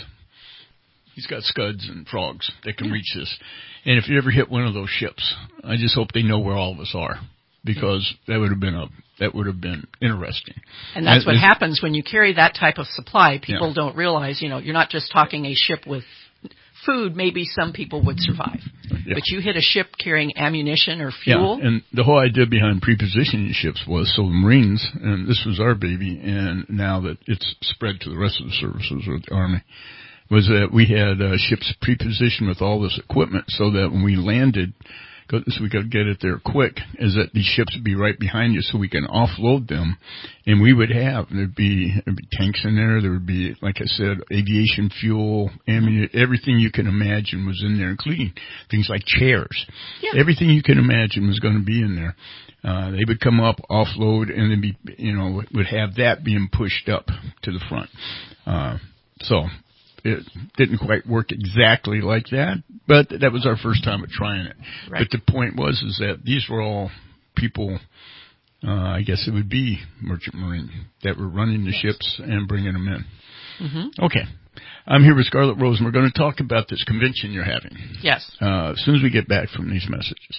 he's got Scuds and Frogs that can yeah. reach this. And if you ever hit one of those ships, I just hope they know where all of us are, because that would have been a that would have been interesting. And that's I, what happens when you carry that type of supply. People yeah. don't realize, you know, you're not just talking a ship with food. Maybe some people would survive. Yeah. But you hit a ship carrying ammunition or fuel. Yeah, and the whole idea behind prepositioning ships was so the Marines, and this was our baby, and now that it's spread to the rest of the services or the Army, was that we had uh, ships prepositioned with all this equipment so that when we landed, so we could get it there quick, is that these ships would be right behind you so we can offload them. And we would have, there'd be, there'd be tanks in there, there would be, like I said, aviation fuel, ammunition, everything you can imagine was in there, including things like chairs. Yeah. Everything you can imagine was going to be in there. Uh, they would come up, offload, and then be, you know, would have that being pushed up to the front. Uh, so, it didn't quite work exactly like that, but that was our first time at trying it. Right. But the point was is that these were all people, uh, I guess it would be Merchant Marine, that were running the yes. ships and bringing them in. Mm-hmm. Okay. I'm here with Scarlett Rose, and we're going to talk about this convention you're having. Yes. Uh, as soon as we get back from these messages.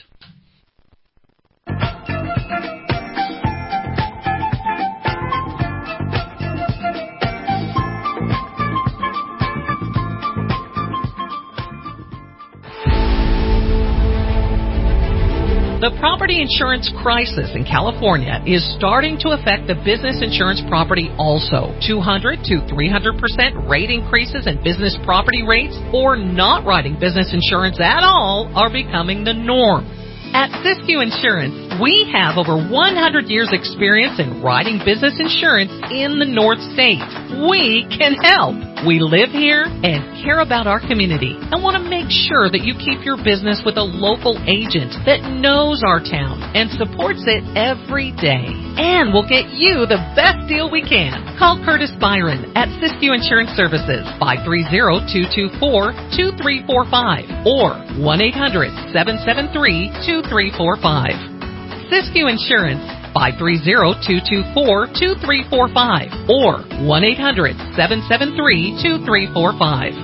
The property insurance crisis in California is starting to affect the business insurance property also. two hundred to three hundred percent rate increases in business property rates or not writing business insurance at all are becoming the norm. At Siskiyou Insurance, we have over one hundred years experience in writing business insurance in the North State. We can help. We live here and care about our community and want to make sure that you keep your business with a local agent that knows our town and supports it every day. And we'll get you the best deal we can. Call Curtis Byron at Siskiyou Insurance Services, five three zero, two two four, two three four five or one eight hundred, seven seven three, two three four five. Siskiyou Insurance, five three zero, two two four, two three four five or one eight hundred, seven seven three, two three four five.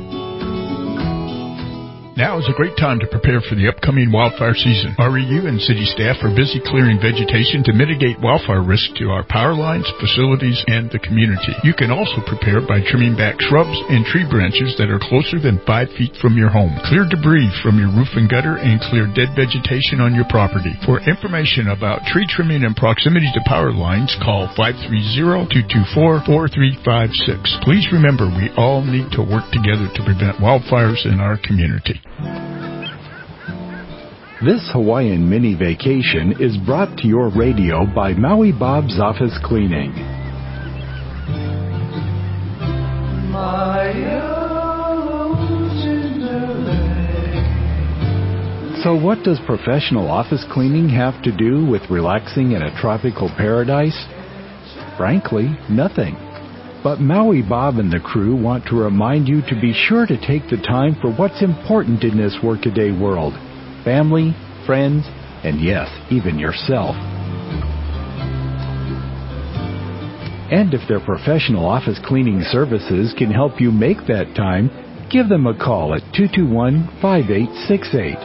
Now is a great time to prepare for the upcoming wildfire season. R E U and city staff are busy clearing vegetation to mitigate wildfire risk to our power lines, facilities, and the community. You can also prepare by trimming back shrubs and tree branches that are closer than five feet from your home. Clear debris from your roof and gutter and clear dead vegetation on your property. For information about tree trimming and proximity to power lines, call five three zero, two two four, four three five six. Please remember, we all need to work together to prevent wildfires in our community. This Hawaiian mini vacation is brought to your radio by Maui Bob's Office Cleaning. So what does professional office cleaning have to do with relaxing in a tropical paradise? Frankly, nothing. But Maui Bob and the crew want to remind you to be sure to take the time for what's important in this workaday world. Family, friends, and yes, even yourself. And if their professional office cleaning services can help you make that time, give them a call at two two one, five eight six eight.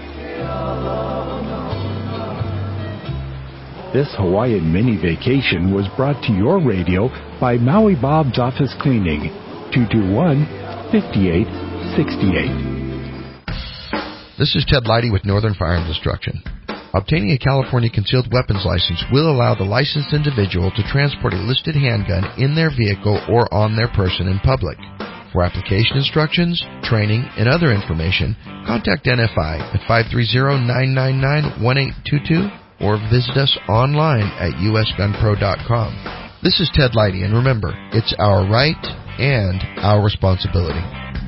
This Hawaiian mini vacation was brought to your radio by Maui Bob's Office Cleaning, two two one, five eight six eight. This is Ted Leidy with Northern Fire and Destruction. Obtaining a California concealed weapons license will allow the licensed individual to transport a listed handgun in their vehicle or on their person in public. For application instructions, training, and other information, contact N F I at five three zero, nine nine nine, one eight two two or visit us online at u s gun pro dot com. This is Ted Leidy, and remember, it's our right and our responsibility.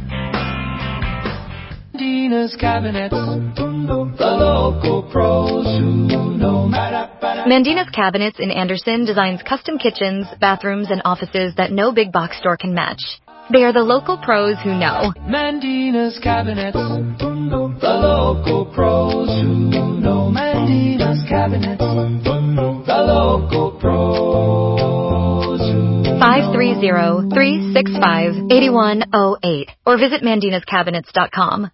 Mandina's Cabinets, the local pros who know. Mandina's Cabinets in Anderson designs custom kitchens, bathrooms, and offices that no big box store can match. They are the local pros who know. Mandina's Cabinets, the local pros who know. Mandina's Cabinets, the local pros who know. five three zero, three six five, eight one zero eight or visit mandinas cabinets dot com.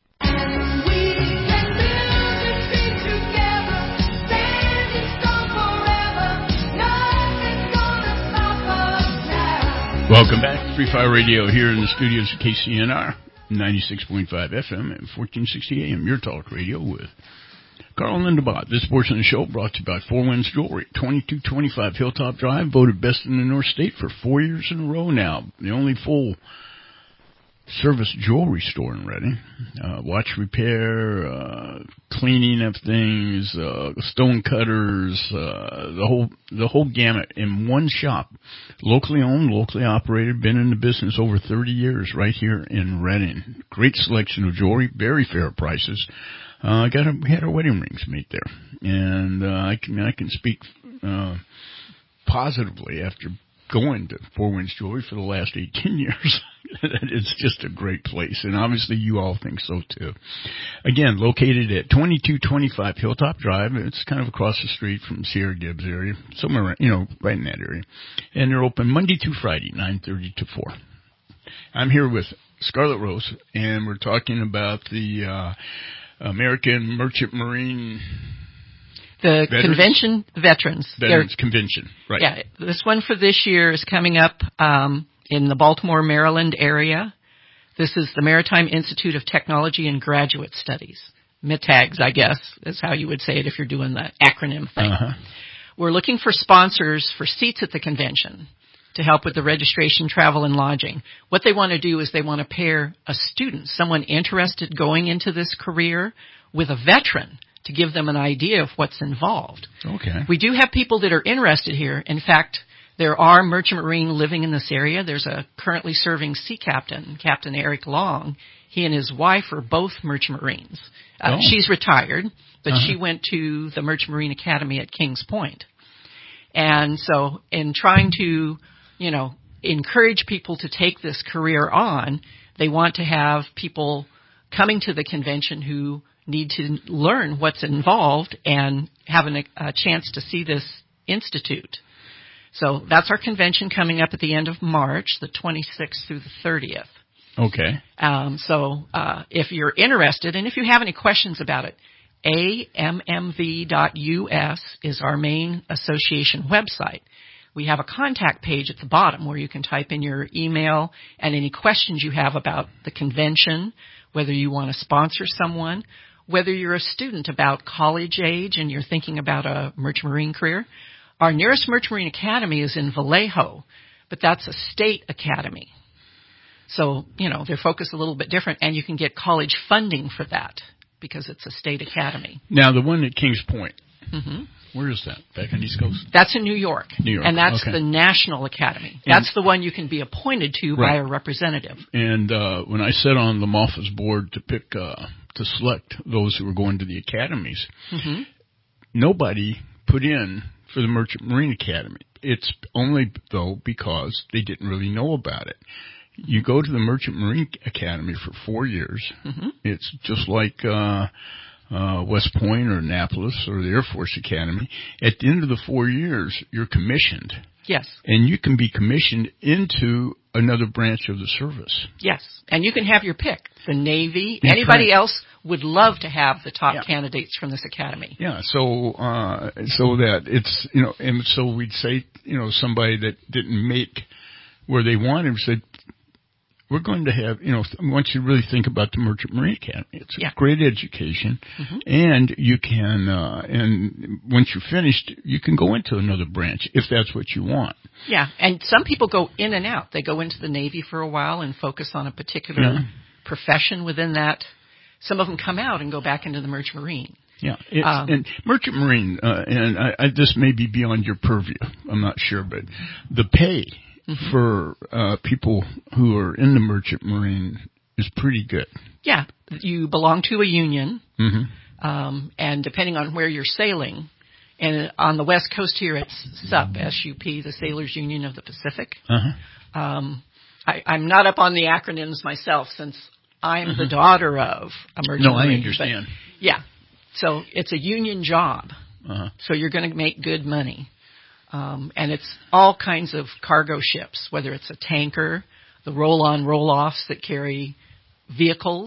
Welcome back. Free Fire Radio here in the studios of K C N R, ninety-six point five F M and fourteen sixty A M, your talk radio with Carl and Linda Bott. This portion of the show brought to you by Four Winds Jewelry, twenty-two twenty-five Hilltop Drive, voted best in the North State for four years in a row now. The only full service jewelry store in Redding. Uh, watch repair, uh, cleaning of things, uh, stone cutters, uh, the whole the whole gamut in one shop. Locally owned, locally operated, been in the business over thirty years right here in Redding. Great selection of jewelry, very fair prices. Uh, got a, we had our wedding rings made there, and uh, I can I can speak uh, positively after going to Four Winds Jewelry for the last eighteen years. It's just a great place, and obviously you all think so too. Again, located at twenty-two twenty-five Hilltop Drive. It's kind of across the street from Sierra Gibbs area, somewhere, you know, right in that area. And they're open Monday through Friday, nine thirty to four. I'm here with Scarlett Rose, and we're talking about the uh, American Merchant Marine... The Veterans? convention, Veterans. Veterans They're, Convention, right. Yeah, this one for this year is coming up um, in the Baltimore, Maryland area. This is the Maritime Institute of Technology and Graduate Studies. M I T A Gs, I guess, is how you would say it if you're doing the acronym thing. Uh-huh. We're looking for sponsors for seats at the convention to help with the registration, travel, and lodging. What they want to do is they want to pair a student, someone interested going into this career, with a veteran to give them an idea of what's involved. Okay. We do have people that are interested here. In fact, There are Merchant Marine living in this area. There's a currently serving sea captain, Captain Eric Long. He and his wife are both Merchant Marines. Uh, oh. She's retired, but uh-huh. she went to the Merchant Marine Academy at Kings Point. And so in trying to, you know, encourage people to take this career on, they want to have people coming to the convention who need to learn what's involved and have an, a chance to see this institute. So that's our convention coming up at the end of March, the twenty-sixth through the thirtieth. Okay. Um, so uh, if you're interested, and if you have any questions about it, A M M V dot U S is our main association website. We have a contact page at the bottom where you can type in your email and any questions you have about the convention, whether you want to sponsor someone, whether you're a student about college age and you're thinking about a Merchant Marine career. Our nearest Merchant Marine Academy is in Vallejo, but that's a state academy. So, you know, they're focused a little bit different, and you can get college funding for that because it's a state academy. Now, the one at Kings Point, mm-hmm. where is that? Back on the East Coast? That's in New York. New York, and that's okay. the National Academy. That's and, the one you can be appointed to right. by a representative. And uh, when I sat on the M O F A's board to pick, uh, to select those who were going to the academies, mm-hmm. nobody put in for the Merchant Marine Academy. It's only, though, because they didn't really know about it. You go to the Merchant Marine Academy for four years. Mm-hmm. It's just like uh, uh, West Point or Annapolis or the Air Force Academy. At the end of the four years, you're commissioned. Yes. And you can be commissioned into another branch of the service. Yes. And you can have your pick. The Navy. That's Anybody right. else would love to have the top yeah. candidates from this academy. Yeah. So, uh, so that it's, you know, and so we'd say, you know, somebody that didn't make where they wanted said, we're going to have, you know, once you really think about the Merchant Marine Academy, it's yeah. a great education, mm-hmm. and you can, uh, and once you're finished, you can go into another branch if that's what you want. Yeah, and some people go in and out. They go into the Navy for a while and focus on a particular yeah. profession within that. Some of them come out and go back into the Merchant Marine. Yeah, it's, um, and Merchant Marine, uh, and I, I, this may be beyond your purview, I'm not sure, but the pay Mm-hmm. for uh, people who are in the Merchant Marine is pretty good. Yeah, you belong to a union, mm-hmm. um, and depending on where you're sailing, and on the West Coast here it's S U P, S U P, the Sailors Union of the Pacific. Uh-huh. Um, I, I'm not up on the acronyms myself since I'm mm-hmm. the daughter of a Merchant no, Marine. No, I understand. But, yeah, so it's a union job, uh-huh. so you're going to make good money. Um, and it's all kinds of cargo ships, whether it's a tanker, the roll-on, roll-offs that carry vehicles.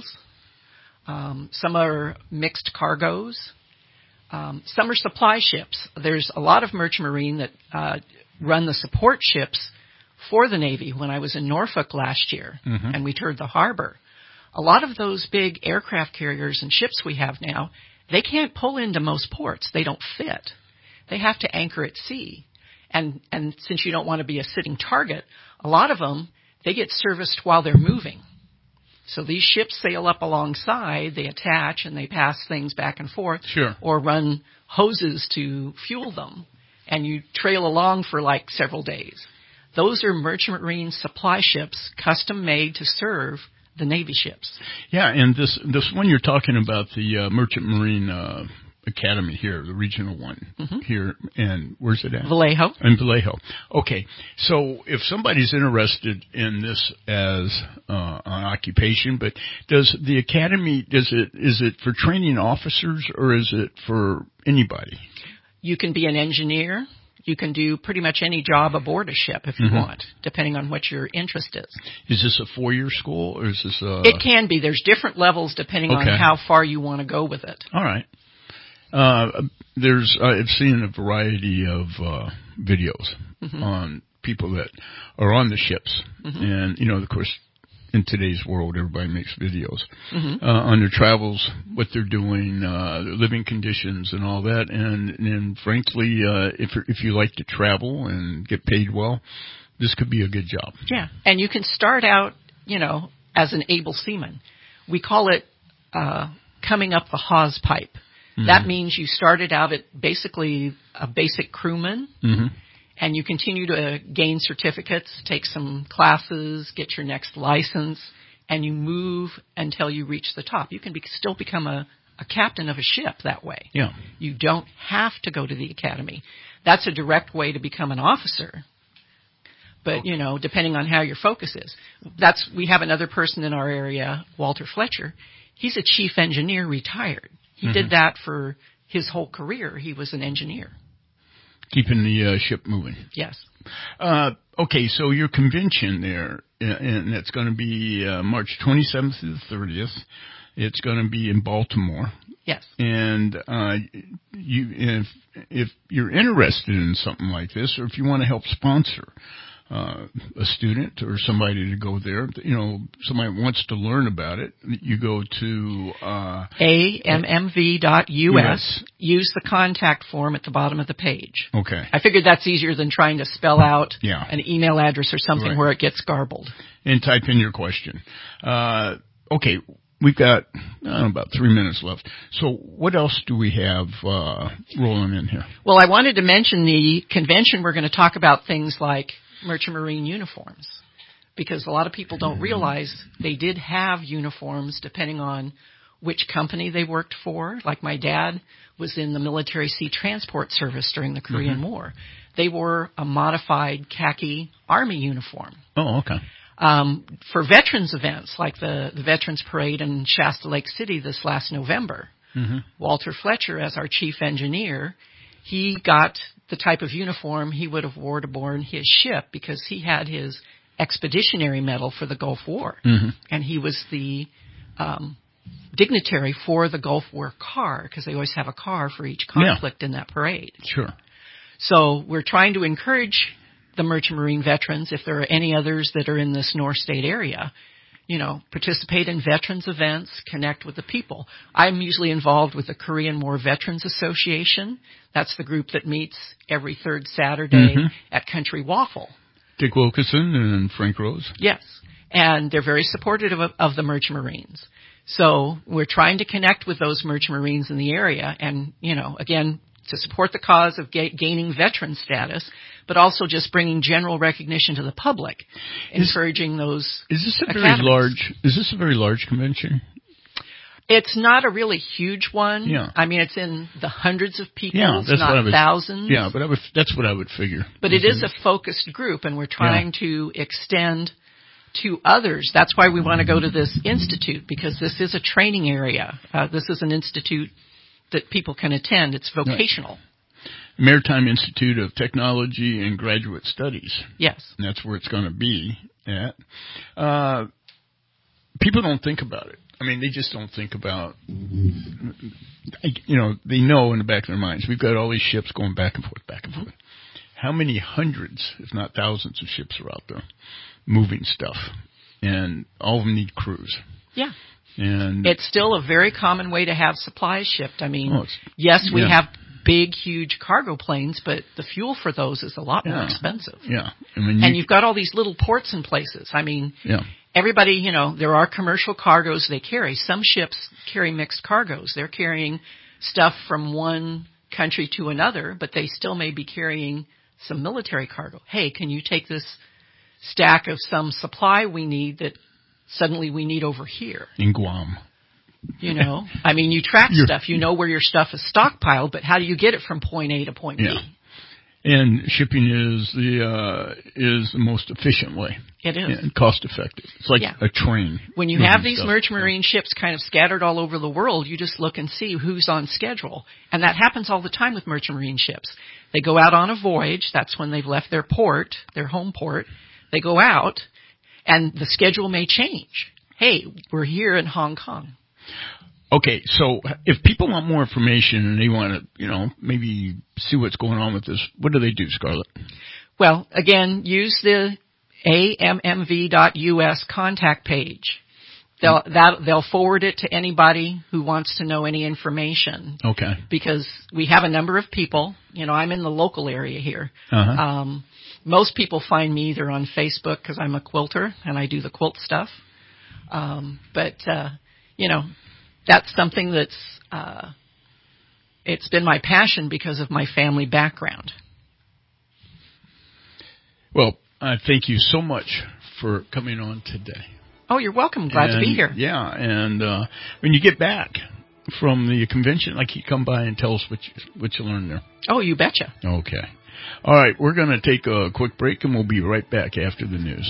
Um, some are mixed cargoes. Um, some are supply ships. There's a lot of Merchant Marine that uh, run the support ships for the Navy. When I was in Norfolk last year mm-hmm. and we toured the harbor, a lot of those big aircraft carriers and ships we have now, they can't pull into most ports. They don't fit. They have to anchor at sea. And, and since you don't want to be a sitting target, a lot of them, they get serviced while they're moving. So these ships sail up alongside, they attach, and they pass things back and forth. Sure. Or run hoses to fuel them. And you trail along for like several days. Those are Merchant Marine supply ships, custom made to serve the Navy ships. Yeah, and this this one you're talking about, the uh, Merchant Marine uh Academy here, the regional one mm-hmm. here, and where's it at? Vallejo. In Vallejo. Okay, so if somebody's interested in this as uh, an occupation, but does the academy, does it is it for training officers or is it for anybody? You can be an engineer. You can do pretty much any job aboard a ship if you mm-hmm. want, depending on what your interest is. Is this a four-year school or is this a... It can be. There's different levels depending okay. on how far you want to go with it. All right. Uh, there's, uh, I've seen a variety of, uh, videos mm-hmm. on people that are on the ships. Mm-hmm. And, you know, of course, in today's world, everybody makes videos, mm-hmm. uh, on their travels, what they're doing, uh, their living conditions and all that. And, and frankly, uh, if, if you like to travel and get paid well, this could be a good job. Yeah. And you can start out, you know, as an able seaman. We call it, uh, coming up the hawse pipe. Mm-hmm. That means you started out at basically a basic crewman, mm-hmm. and you continue to gain certificates, take some classes, get your next license, and you move until you reach the top. You can be, still become a, a captain of a ship that way. Yeah. You don't have to go to the academy. That's a direct way to become an officer. But, you know, depending on how your focus is. That's, we have another person in our area, Walter Fletcher. He's a chief engineer retired. He mm-hmm. did that for his whole career. He was an engineer. Keeping the uh, ship moving. Yes. Uh, okay, so your convention there, and it's going to be uh, March twenty-seventh to the thirtieth. It's going to be in Baltimore. Yes. And uh, you, if if you're interested in something like this, or if you want to help sponsor uh, a student or somebody to go there, you know, somebody wants to learn about it, you go to uh, A M M V dot U S. Use the contact form at the bottom of the page. Okay. I figured that's easier than trying to spell out yeah. an email address or something right. where it gets garbled. And type in your question. Uh, okay. We've got I don't know, about three minutes left. So what else do we have uh, rolling in here? Well, I wanted to mention the convention. We're going to talk about things like Merchant Marine uniforms, because a lot of people don't realize they did have uniforms depending on which company they worked for. Like my dad was in the Military Sea Transport Service during the Korean mm-hmm. War. They wore a modified khaki Army uniform. Oh, okay. Um, for veterans events like the, the Veterans Parade in Shasta Lake City this last November, mm-hmm. Walter Fletcher, as our chief engineer, he got the type of uniform he would have worn aboard his ship because he had his Expeditionary Medal for the Gulf War. Mm-hmm. And he was the um, dignitary for the Gulf War car, because they always have a car for each conflict yeah. in that parade. Sure. So we're trying to encourage the Merchant Marine veterans, if there are any others that are in this North State area, you know, participate in veterans events, connect with the people. I'm usually involved with the Korean War Veterans Association. That's the group that meets every third Saturday mm-hmm. at Country Waffle. Dick Wilkinson and Frank Rose. Yes. And they're very supportive of, of the Merchant Marines. So we're trying to connect with those Merchant Marines in the area and, you know, again, to support the cause of ga- gaining veteran status, but also just bringing general recognition to the public, is, encouraging those Is this a academies. very large, is this a very large convention? It's not a really huge one. Yeah. I mean, it's in the hundreds of people, yeah, it's that's not what I would, thousands. Yeah, but I would, that's what I would figure. But it is a focused group, and we're trying yeah. to extend to others. That's why we want to go to this institute, because this is a training area. Uh, this is an institute that people can attend. It's vocational. Right. Maritime Institute of Technology and Graduate Studies. Yes. And that's where it's going to be at. Uh, people don't think about it. I mean, they just don't think about, you know, they know in the back of their minds, we've got all these ships going back and forth, back and forth. How many hundreds, if not thousands of ships are out there moving stuff? And all of them need crews. Yeah. And it's still a very common way to have supplies shipped. I mean, oh, yes, we yeah. have big, huge cargo planes, but the fuel for those is a lot yeah. more expensive. Yeah. I mean, you, and you've got all these little ports and places. I mean, yeah. everybody, you know, there are commercial cargoes they carry. Some ships carry mixed cargoes. They're carrying stuff from one country to another, but they still may be carrying some military cargo. Hey, can you take this stack of some supply we need that suddenly we need over here? In Guam. You know, I mean, you track You're, stuff. You know where your stuff is stockpiled, but how do you get it from point A to point yeah. B? And shipping is the uh, is the most efficient way. It is. And cost effective. It's like yeah. a train. When you have these stuff. Merchant Marine ships kind of scattered all over the world, you just look and see who's on schedule. And that happens all the time with Merchant Marine ships. They go out on a voyage. That's when they've left their port, their home port. They go out, and the schedule may change. Hey, we're here in Hong Kong. Okay, so if people want more information and they want to, you know, maybe see what's going on with this, what do they do, Scarlett? Well, again, use the A M M V dot U S contact page. They'll that they'll forward it to anybody who wants to know any information. Okay. Because we have a number of people. You know, I'm in the local area here. Uh-huh. Um, most people find me either on Facebook because I'm a quilter and I do the quilt stuff. Um, but uh, you know, that's something that's uh, it's been my passion because of my family background. Well, I thank you so much for coming on today. Oh, you're welcome. Glad and, to be here. Yeah, and uh, when you get back from the convention, like, you come by and tell us what you, what you learned there. Oh, you betcha. Okay. All right, we're going to take a quick break, and we'll be right back after the news.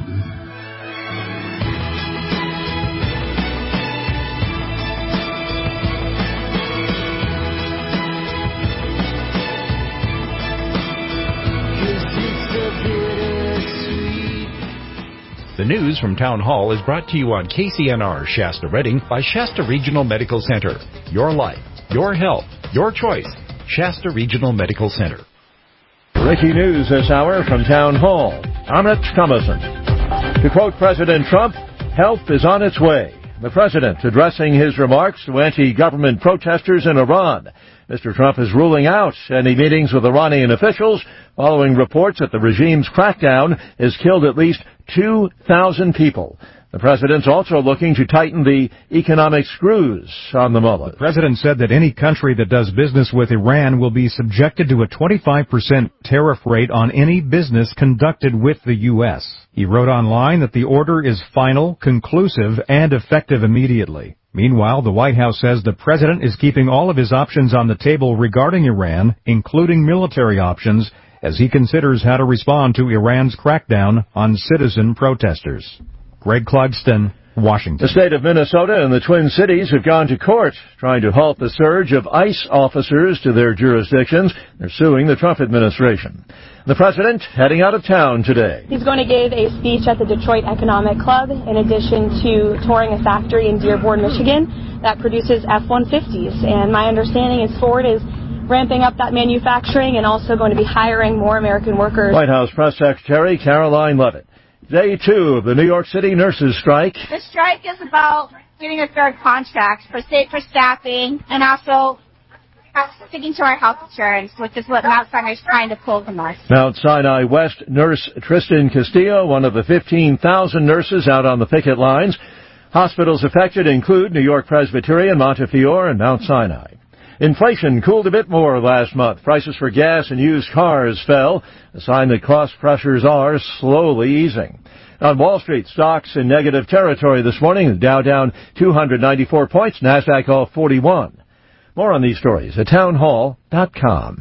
The news from Town Hall is brought to you on K C N R Shasta Redding by Shasta Regional Medical Center. Your life, your health, your choice. Shasta Regional Medical Center. Breaking news this hour from Town Hall. Amit Thomason. To quote President Trump, help is on its way. The president addressing his remarks to anti-government protesters in Iran. Mister Trump is ruling out any meetings with Iranian officials following reports that the regime's crackdown has killed at least two thousand people. The president's also looking to tighten the economic screws on the mullahs. The president said that any country that does business with Iran will be subjected to a twenty-five percent tariff rate on any business conducted with the U S. He wrote online that the order is final, conclusive, and effective immediately. Meanwhile, the White House says the president is keeping all of his options on the table regarding Iran, including military options, as he considers how to respond to Iran's crackdown on citizen protesters. Greg Clugston, Washington. The state of Minnesota and the Twin Cities have gone to court trying to halt the surge of ICE officers to their jurisdictions. They're suing the Trump administration. The president heading out of town today. He's going to give a speech at the Detroit Economic Club in addition to touring a factory in Dearborn, Michigan that produces F one fifties. And my understanding is Ford is ramping up that manufacturing and also going to be hiring more American workers. White House Press Secretary Caroline Leavitt. Day two of the New York City nurses' strike. The strike is about getting a fair contract for state for staffing and also sticking to our health insurance, which is what Mount Sinai is trying to pull from us. Mount Sinai West nurse Tristan Castillo, one of the fifteen thousand nurses out on the picket lines. Hospitals affected include New York Presbyterian, Montefiore, and Mount Sinai. Inflation cooled a bit more last month. Prices for gas and used cars fell, a sign that cost pressures are slowly easing. On Wall Street, stocks in negative territory this morning. The Dow down two hundred ninety-four points, NASDAQ off forty-one. More on these stories at townhall dot com.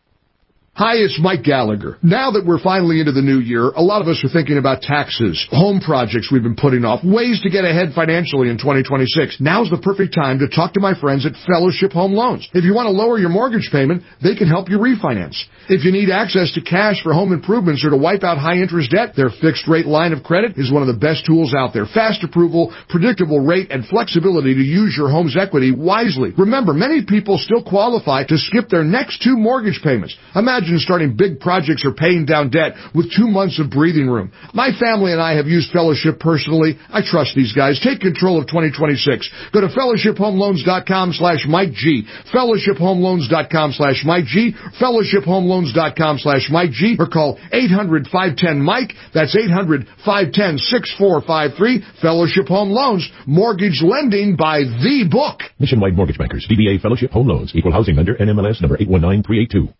Hi, it's Mike Gallagher. Now that we're finally into the new year, a lot of us are thinking about taxes, home projects we've been putting off, ways to get ahead financially in twenty twenty-six. Now's the perfect time to talk to my friends at Fellowship Home Loans. If you want to lower your mortgage payment, they can help you refinance. If you need access to cash for home improvements or to wipe out high-interest debt, their fixed-rate line of credit is one of the best tools out there. Fast approval, predictable rate, and flexibility to use your home's equity wisely. Remember, many people still qualify to skip their next two mortgage payments. Imagine starting big projects or paying down debt with two months of breathing room. My family and I have used Fellowship personally. I trust these guys. Take control of twenty twenty-six. Go to fellowship home loans dot com slash Mike G. fellowship home loans dot com slash Mike G. fellowship home loans dot com slash Mike G. Or call eight hundred, five one zero, Mike. That's eight hundred, five one zero, six four five three. Fellowship Home Loans. Mortgage lending by the book. Nationwide Mortgage Bankers. D B A Fellowship Home Loans. Equal housing lender. N M L S number eight one nine three eight two.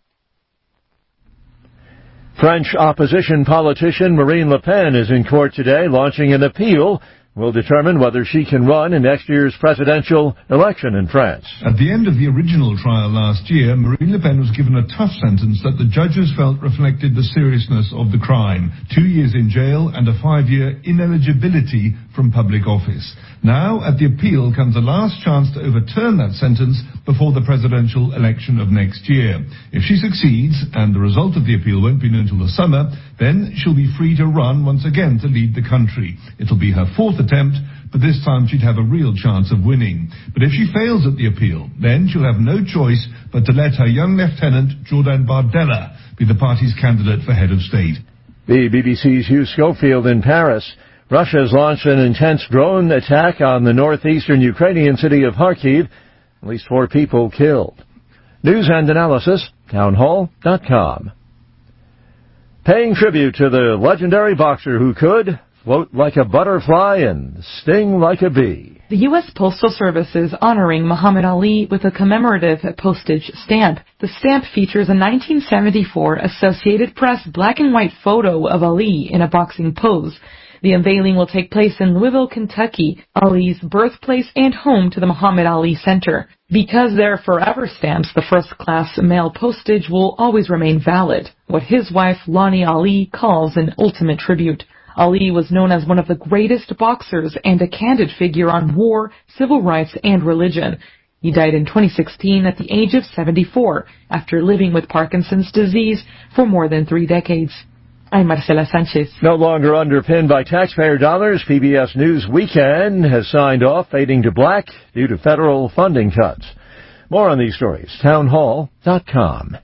French opposition politician Marine Le Pen is in court today launching an appeal. Will determine whether she can run in next year's presidential election in France. At the end of the original trial last year, Marine Le Pen was given a tough sentence that the judges felt reflected the seriousness of the crime. Two years in jail and a five-year ineligibility from public office. Now, at the appeal comes a last chance to overturn that sentence before the presidential election of next year. If she succeeds, and the result of the appeal won't be known until the summer, then she'll be free to run once again to lead the country. It'll be her fourth attempt, but this time she'd have a real chance of winning. But if she fails at the appeal, then she'll have no choice but to let her young lieutenant, Jordan Bardella, be the party's candidate for head of state. The B B C's Hugh Schofield in Paris. Russia has launched an intense drone attack on the northeastern Ukrainian city of Kharkiv. At least four people killed. News and analysis, townhall dot com. Paying tribute to the legendary boxer who could, float like a butterfly and sting like a bee. The U S Postal Service is honoring Muhammad Ali with a commemorative postage stamp. The stamp features a nineteen seventy-four Associated Press black and white photo of Ali in a boxing pose. The unveiling will take place in Louisville, Kentucky, Ali's birthplace and home to the Muhammad Ali Center. Because they're forever stamps, the first-class mail postage will always remain valid, what his wife, Lonnie Ali, calls an ultimate tribute. Ali was known as one of the greatest boxers and a candid figure on war, civil rights, and religion. He died in twenty sixteen at the age of seventy-four, after living with Parkinson's disease for more than three decades. I'm Marcela Sanchez. No longer underpinned by taxpayer dollars, P B S News Weekend has signed off, fading to black due to federal funding cuts. More on these stories, townhall dot com.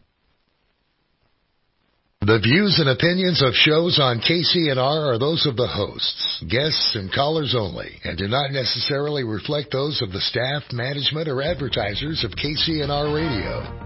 The views and opinions of shows on K C N R are those of the hosts, guests, and callers only, and do not necessarily reflect those of the staff, management, or advertisers of K C N R Radio.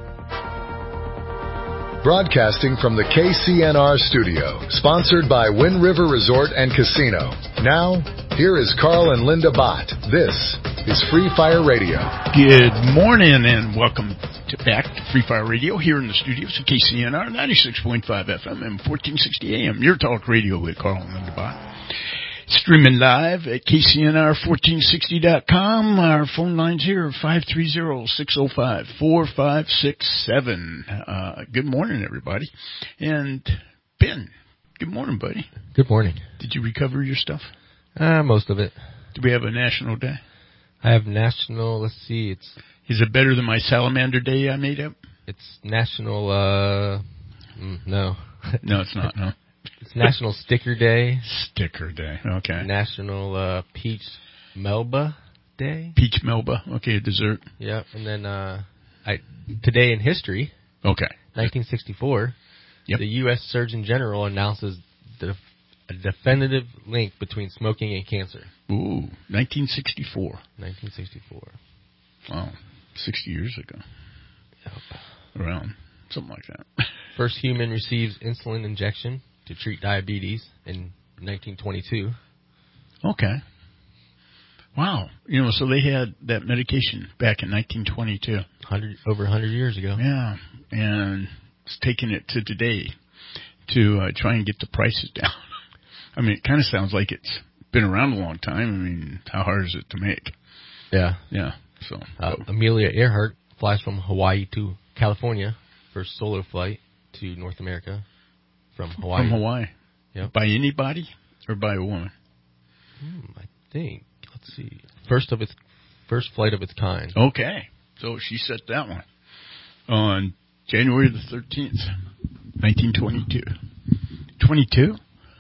Broadcasting from the K C N R studio, sponsored by Wind River Resort and Casino. Now, here is Carl and Linda Bott. This is Free Fire Radio. Good morning and welcome to back to Free Fire Radio here in the studios of K C N R ninety-six point five F M and fourteen sixty A M. Your talk radio with Carl and Linda Bott. Streaming live at K C N R fourteen sixty dot com. Our phone lines here are five three zero, six zero five, four five six seven. Uh, good morning, everybody. And Ben, good morning, buddy. Good morning. Did you recover your stuff? Uh, most of it. Do we have a national day? I have national, let's see, it's... Is it better than my salamander day I made up? It's national, uh, mm, no. No, it's not, no. It's National Sticker Day. Sticker Day, okay. National uh, Peach Melba Day. Peach Melba, okay, a dessert. Yep, and then uh, I today in history. Okay. nineteen sixty-four. Yep. The U S Surgeon General announces the, a definitive link between smoking and cancer. Ooh, nineteen sixty-four. nineteen sixty-four. Wow, sixty years ago. Yep. Around, something like that. First human receives insulin injection to treat diabetes in nineteen twenty-two. Okay. Wow. You know, so they had that medication back in nineteen twenty-two. one hundred, over one hundred years ago. Yeah, and it's taking it to today to uh, try and get the prices down. I mean, it kind of sounds like it's been around a long time. I mean, how hard is it to make? Yeah. Yeah. So uh, Amelia Earhart flies from Hawaii to California for solo flight to North America. From Hawaii. From Hawaii. Yep. By anybody or by a woman? Hmm, I think. Let's see. First of its first flight of its kind. Okay. So she set that one on January the thirteenth, nineteen twenty-two. twenty-two?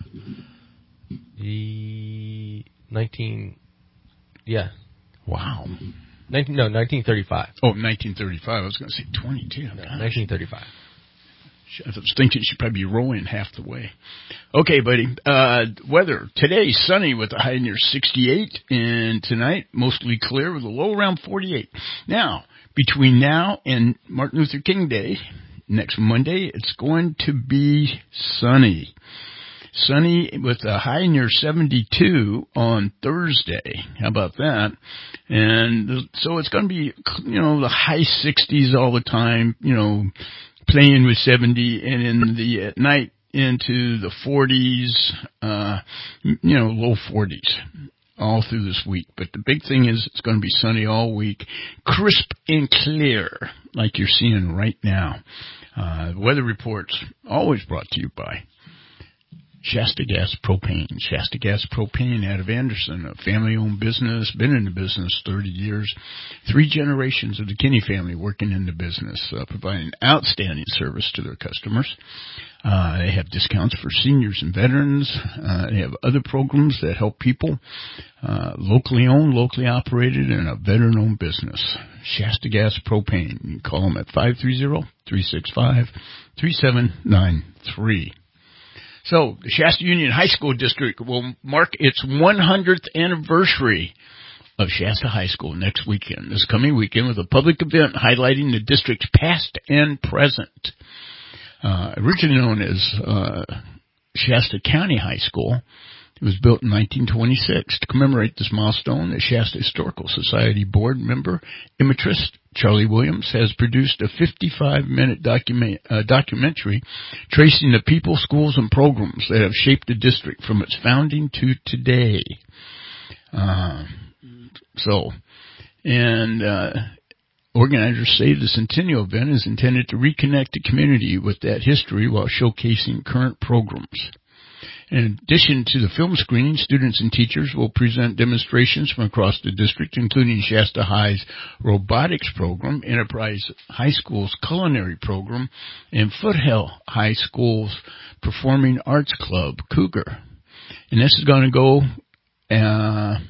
The nineteen yeah. Wow. nineteen no, nineteen thirty-five. Oh, nineteen thirty-five. I was going to say twenty-two. No, nineteen thirty-five. I was thinking she'd probably be rowing half the way. Okay, buddy. Uh, weather. Today, sunny with a high near sixty-eight. And tonight, mostly clear with a low around forty-eight. Now, between now and Martin Luther King Day, next Monday, it's going to be sunny. Sunny with a high near seventy-two on Thursday. How about that? And so it's going to be, you know, the high sixties all the time, you know, playing with seventy, and in the at night into the forties, uh, you know, low forties all through this week. But the big thing is it's going to be sunny all week, crisp and clear, like you're seeing right now. Uh, weather reports always brought to you by Shasta Gas Propane. Shasta Gas Propane out of Anderson, a family-owned business, been in the business thirty years. Three generations of the Kinney family working in the business, uh, providing outstanding service to their customers. Uh, they have discounts for seniors and veterans. Uh, they have other programs that help people, uh, locally owned, locally operated, and a veteran-owned business. Shasta Gas Propane. You can call them at five three zero, three six five, three seven nine three. So, the Shasta Union High School District will mark its one hundredth anniversary of Shasta High School next weekend, this coming weekend, with a public event highlighting the district's past and present. Uh, originally known as uh, Shasta County High School, It was built in nineteen twenty-six. To commemorate this milestone, the Shasta Historical Society board member, Emeritus Charlie Williams, has produced a fifty-five minute document, uh, documentary tracing the people, schools, and programs that have shaped the district from its founding to today. Uh, so, and uh, organizers say the Centennial event is intended to reconnect the community with that history while showcasing current programs. In addition to the film screening, students and teachers will present demonstrations from across the district, including Shasta High's robotics program, Enterprise High School's culinary program, and Foothill High School's Performing Arts Club, Cougar. And this is going to go, uh,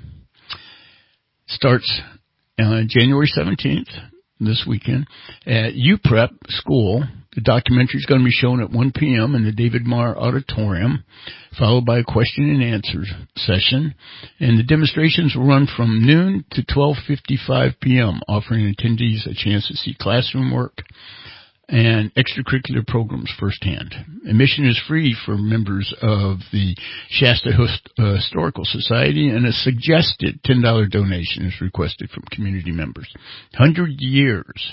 starts uh, January seventeenth, this weekend, at U Prep School. The documentary is going to be shown at one p.m. in the David Marr Auditorium, followed by a question and answer session. And the demonstrations will run from noon to twelve fifty-five p.m., offering attendees a chance to see classroom work and extracurricular programs firsthand. Admission is free for members of the Shasta Hist- uh, Historical Society, and a suggested ten dollars donation is requested from community members. one hundred years.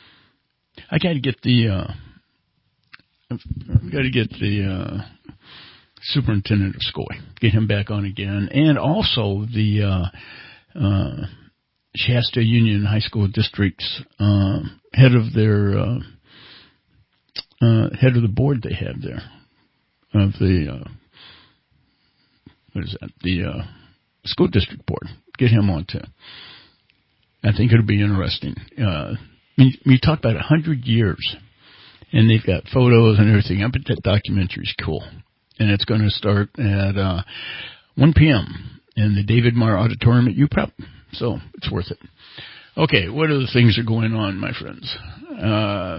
I got to get the uh, I've got to get the uh, superintendent of Scoy, get him back on again, and also the uh, uh, Shasta Union High School District's uh, head of their uh, uh, head of the board they have there of the uh, what is that the uh, school district board. Get him on too. I think it'll be interesting. Uh, When you talk about a hundred years, and they've got photos and everything, I bet that documentary's cool. And it's going to start at uh, one p.m. in the David Marr Auditorium at U Prep. So it's worth it. Okay, what other things are going on, my friends? Uh,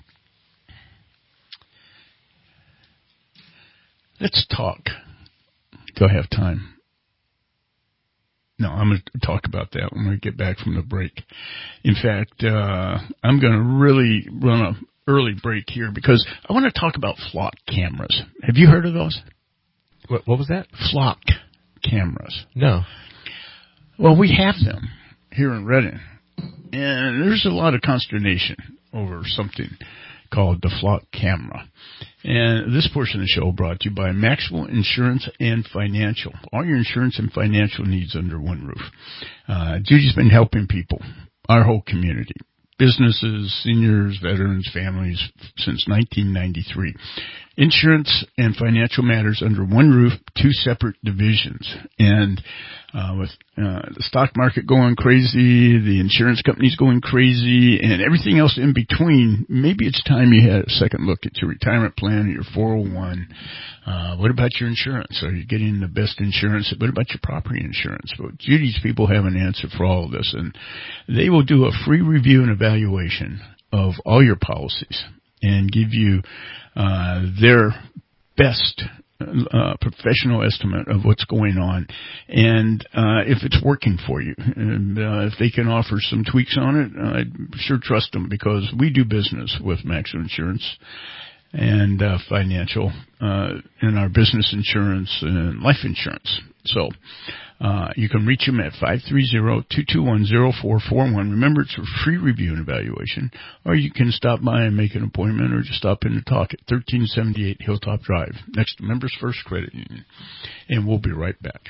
let's talk. Do I have time? No, I'm going to talk about that when we get back from the break. In fact, uh, I'm going to really run an early break here because I want to talk about flock cameras. Have you heard of those? What, what was that? Flock cameras. No. Well, we have them here in Redding, and there's a lot of consternation over something called the flock camera. And this portion of the show brought to you by Maxwell Insurance and Financial. All your insurance and financial needs under one roof. Uh, Judy's been helping people, our whole community, businesses, seniors, veterans, families, since nineteen ninety-three. Insurance and financial matters under one roof, two separate divisions. And uh, with uh, the stock market going crazy, the insurance companies going crazy, and everything else in between, maybe it's time you had a second look at your retirement plan, your four oh one. Uh, what about your insurance? Are you getting the best insurance? What about your property insurance? Well, Judy's people have an answer for all of this, and they will do a free review and evaluation of all your policies and give you uh, their best uh, professional estimate of what's going on, and uh, if it's working for you. And uh, if they can offer some tweaks on it, I sure trust them, because we do business with Maxwell Insurance and uh, Financial uh, in our business insurance and life insurance. So uh, you can reach them at five three zero, two two one, zero four four one. Remember, it's a free review and evaluation. Or you can stop by and make an appointment, or just stop in to talk at thirteen seventy-eight Hilltop Drive, next to Members First Credit Union. And we'll be right back.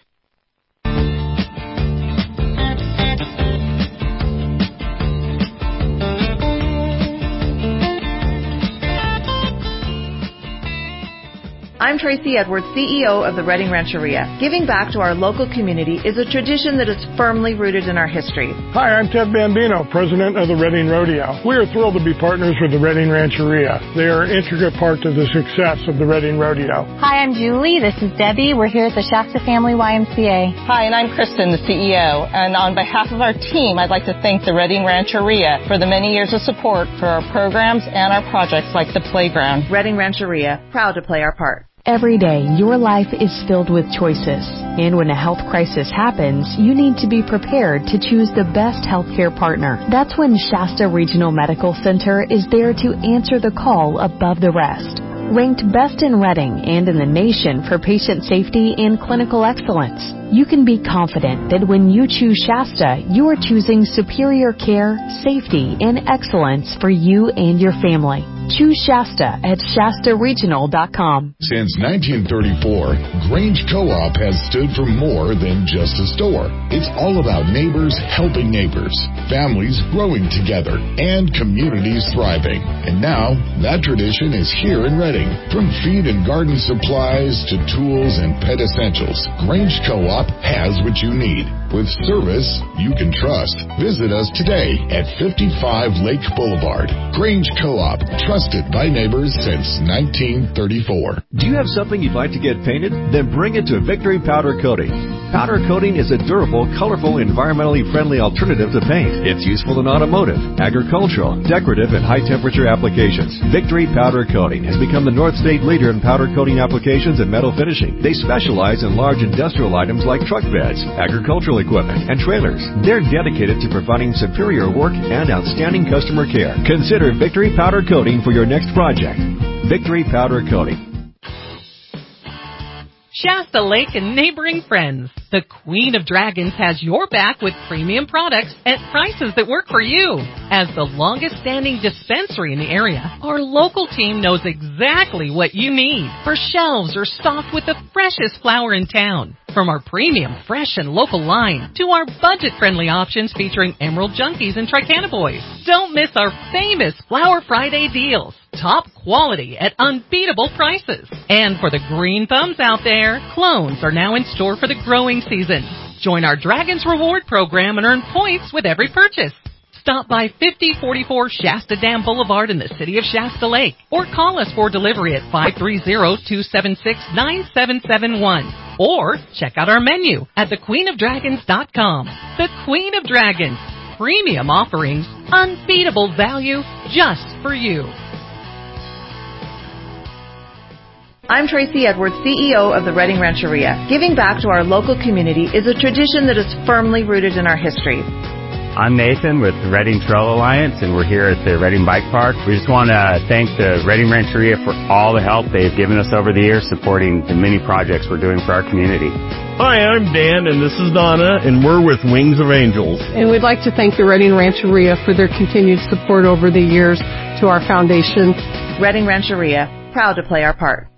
I'm Tracy Edwards, C E O of the Redding Rancheria. Giving back to our local community is a tradition that is firmly rooted in our history. Hi, I'm Ted Bambino, President of the Redding Rodeo. We are thrilled to be partners with the Redding Rancheria. They are an intricate part of the success of the Redding Rodeo. Hi, I'm Julie. This is Debbie. We're here at the Shasta Family Y M C A. Hi, and I'm Kristen, the C E O. And on behalf of our team, I'd like to thank the Redding Rancheria for the many years of support for our programs and our projects like the playground. Redding Rancheria, proud to play our part. Every day, your life is filled with choices. And when a health crisis happens, you need to be prepared to choose the best healthcare partner. That's when Shasta Regional Medical Center is there to answer the call above the rest. Ranked best in Reading and in the nation for patient safety and clinical excellence, you can be confident that when you choose Shasta, you are choosing superior care, safety, and excellence for you and your family. Choose Shasta at Shasta Regional dot com. Since nineteen thirty-four, Grange Co-op has stood for more than just a store. It's all about neighbors helping neighbors, families growing together, and communities thriving. And now, that tradition is here in Reading. From feed and garden supplies to tools and pet essentials, Grange Co-op has what you need. With service you can trust. Visit us today at fifty-five Lake Boulevard. Grange Co-op, trusted by neighbors since nineteen thirty-four. Do you have something you'd like to get painted? Then bring it to Victory Powder Coating. Powder coating is a durable, colorful, environmentally friendly alternative to paint. It's useful in automotive, agricultural, decorative, and high-temperature applications. Victory Powder Coating has become the North State leader in powder coating applications and metal finishing. They specialize in large industrial items like truck beds, agricultural equipment, and trailers. They're dedicated to providing superior work and outstanding customer care. Consider Victory Powder Coating for your next project. Victory Powder Coating. Shasta Lake and neighboring friends. The Queen of Dragons has your back with premium products at prices that work for you. As the longest-standing dispensary in the area, our local team knows exactly what you need. For shelves are stocked with the freshest flower in town. From our premium, fresh, and local line to our budget-friendly options featuring Emerald Junkies and Tricannabinoids. Don't miss our famous Flower Friday deals. Top quality at unbeatable prices. And for the green thumbs out there, clones are now in store for the growing season. Join our Dragons Reward program and earn points with every purchase. Stop by fifty forty-four Shasta Dam Boulevard in the city of Shasta Lake or call us for delivery at five three zero, two seven six, nine seven seven one. Or check out our menu at the queen of dragons dot com. The Queen of Dragons. Premium offerings, unbeatable value just for you. I'm Tracy Edwards, C E O of the Reading Rancheria. Giving back to our local community is a tradition that is firmly rooted in our history. I'm Nathan with the Reading Trail Alliance, and we're here at the Reading Bike Park. We just want to thank the Reading Rancheria for all the help they've given us over the years supporting the many projects we're doing for our community. Hi, I'm Dan, and this is Donna, and we're with Wings of Angels. And we'd like to thank the Reading Rancheria for their continued support over the years to our foundation. Reading Rancheria, proud to play our part.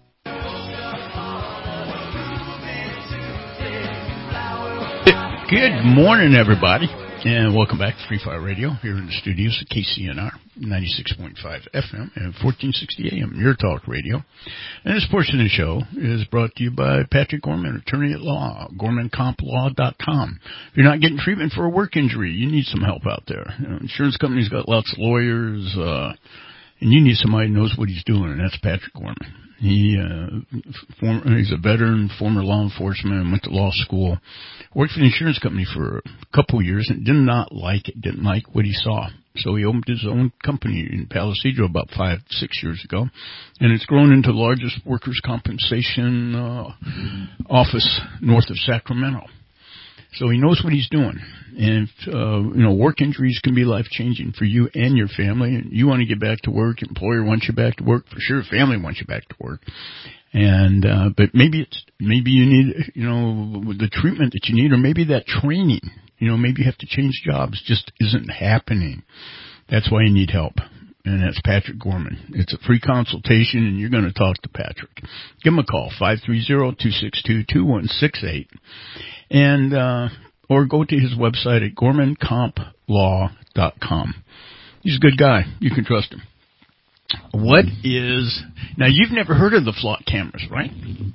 Good morning, everybody, and welcome back to Free Fire Radio here in the studios at K C N R ninety-six point five F M and fourteen sixty A M, Your Talk Radio. And this portion of the show is brought to you by Patrick Gorman, attorney at law, gorman comp law dot com. If you're not getting treatment for a work injury, you need some help out there. You know, insurance companies got lots of lawyers, uh, and you need somebody who knows what he's doing, and that's Patrick Gorman. He, uh, former, he's a veteran, former law enforcement, went to law school, worked for an insurance company for a couple of years and did not like it, didn't like what he saw. So he opened his own company in Palisadro about five, six years ago, and it's grown into the largest workers' compensation uh, office north of Sacramento. So he knows what he's doing. And, uh, you know, work injuries can be life-changing for you and your family. And you want to get back to work. Employer wants you back to work. For sure, family wants you back to work. And, uh, but maybe it's, maybe you need, you know, the treatment that you need, or maybe that training, you know, maybe you have to change jobs, just isn't happening. That's why you need help. And that's Patrick Gorman. It's a free consultation, and you're going to talk to Patrick. Give him a call, five three zero, two six two, two one six eight. And, uh, or go to his website at gorman comp law dot com. He's a good guy. You can trust him. What is, now you've never heard of the flock cameras, right?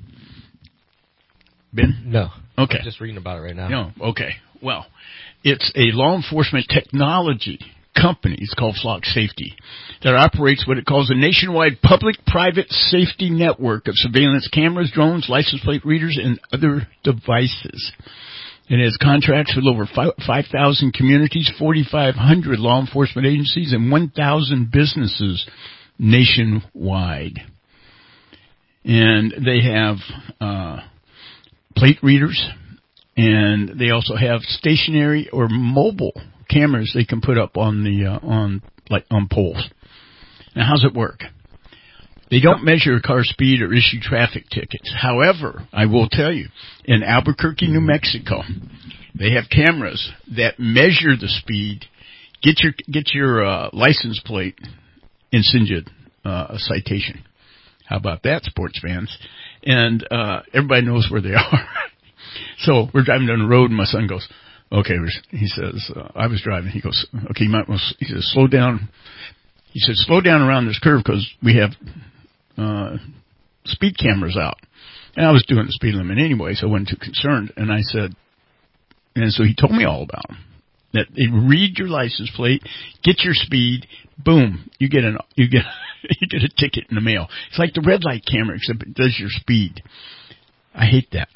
Ben? No. Okay. I'm just reading about it right now. No. Okay. Well, it's a law enforcement technology company. It's called Flock Safety that operates what it calls a nationwide public-private safety network of surveillance cameras, drones, license plate readers, and other devices. It has contracts with over five thousand communities, forty-five hundred law enforcement agencies, and one thousand businesses nationwide. And they have uh, plate readers, and they also have stationary or mobile cameras they can put up on the uh, on like on poles. Now, how's it work? They don't measure car speed or issue traffic tickets. However, I will tell you, in Albuquerque, New Mexico, they have cameras that measure the speed, get your get your uh, license plate, and send you uh, a citation. How about that, sports fans? And uh, everybody knows where they are. So we're driving down the road, and my son goes, okay, he says, uh, I was driving. He goes, okay, you might, he says, slow down. He said, slow down around this curve because we have uh, speed cameras out. And I was doing the speed limit anyway, so I wasn't too concerned. And I said, and so he told me all about them. That they read your license plate, get your speed, boom, you get an you get you get a ticket in the mail. It's like the red light camera, except it does your speed. I hate that.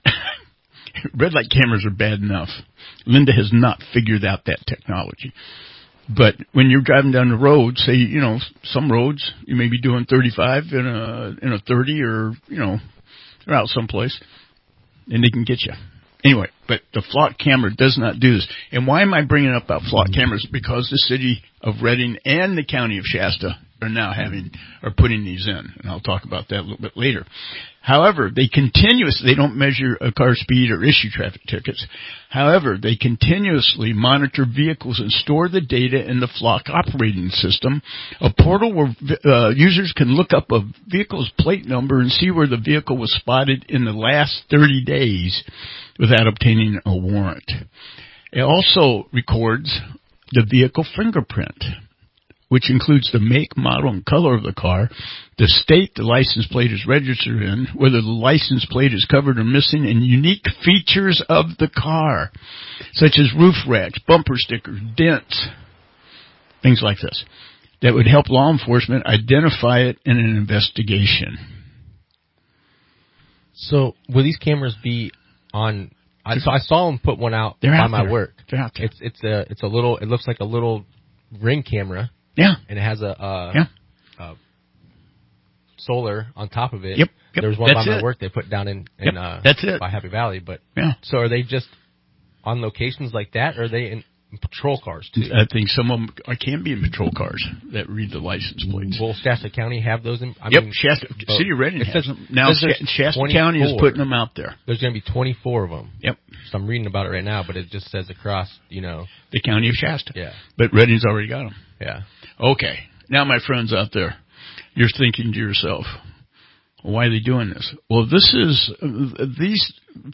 Red light cameras are bad enough. Linda has not figured out that technology. But when you're driving down the road, say, you know, some roads you may be doing thirty-five in a in a thirty, or you know, they're out someplace, and they can get you. Anyway, but the flock camera does not do this. And why am I bringing up about flock cameras? Because the city of Redding and the county of Shasta are now having, are putting these in. And I'll talk about that a little bit later. However, they continuously, they don't measure a car speed or issue traffic tickets. However, they continuously monitor vehicles and store the data in the flock operating system, a portal where uh, users can look up a vehicle's plate number and see where the vehicle was spotted in the last thirty days without obtaining a warrant. It also records the vehicle fingerprint, which includes the make, model, and color of the car, the state the license plate is registered in, whether the license plate is covered or missing, and unique features of the car, such as roof racks, bumper stickers, dents, things like this, that would help law enforcement identify it in an investigation. So, will these cameras be on? I saw, I saw them put one out They're by out my there. work. They're out there. It's it's a it's a little. It looks like a little ring camera. Yeah. And it has a, uh, yeah. uh, solar on top of it. Yep. yep. There was one That's by my it. work they put down in, in yep. uh, That's it. by Happy Valley. But yeah. So are they just on locations like that, or are they in patrol cars too? I think some of them are, can be in patrol cars that read the license plates. Will Shasta County have those in? I yep. mean, Shasta, City of Redding has them. Now Shasta twenty-four. County is putting them out there. There's going to be twenty-four of them. Yep. So I'm reading about it right now, but it just says across, you know. The county of Shasta. Yeah. But Redding's already got them. Yeah. Okay. Now, my friends out there, you're thinking to yourself, why are they doing this? Well, this is, uh, these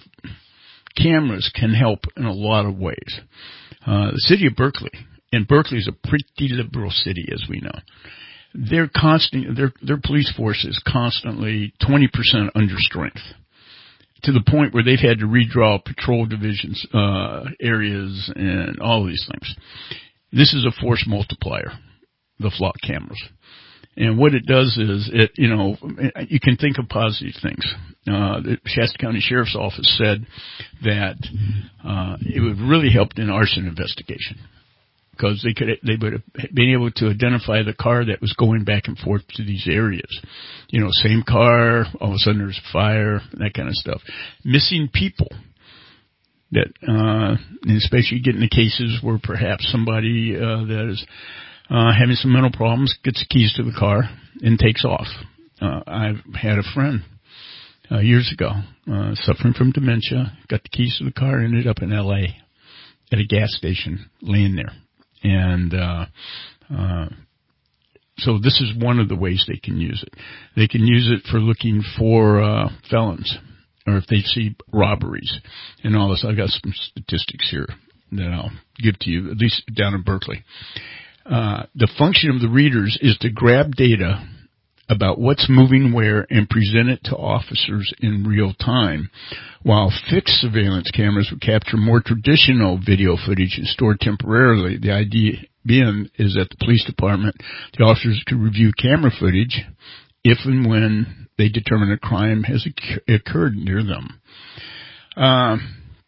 cameras can help in a lot of ways. Uh, the city of Berkeley, and Berkeley is a pretty liberal city, as we know. They're constant, their, their police force is constantly twenty percent under strength, to the point where they've had to redraw patrol divisions, uh, areas and all these things. This is a force multiplier, the flock cameras. And what it does is, it, you know, you can think of positive things. Uh, the Shasta County Sheriff's Office said that, uh, it would really help in arson investigation. Because they could, they would have been able to identify the car that was going back and forth to these areas. You know, same car, all of a sudden there's fire, that kind of stuff. Missing people. That, uh, and especially getting the cases where perhaps somebody, uh, that is, uh, having some mental problems gets the keys to the car and takes off. Uh, I've had a friend, uh, years ago, uh, suffering from dementia, got the keys to the car, ended up in L A at a gas station, laying there. And, uh, uh, so this is one of the ways they can use it. They can use it for looking for, uh, felons, or if they see robberies and all this. I've got some statistics here that I'll give to you, at least down in Berkeley. Uh, the function of the readers is to grab data about what's moving where and present it to officers in real time, while fixed surveillance cameras would capture more traditional video footage and stored temporarily. The idea being is that the police department, the officers could review camera footage if and when they determine a crime has occurred near them. Uh,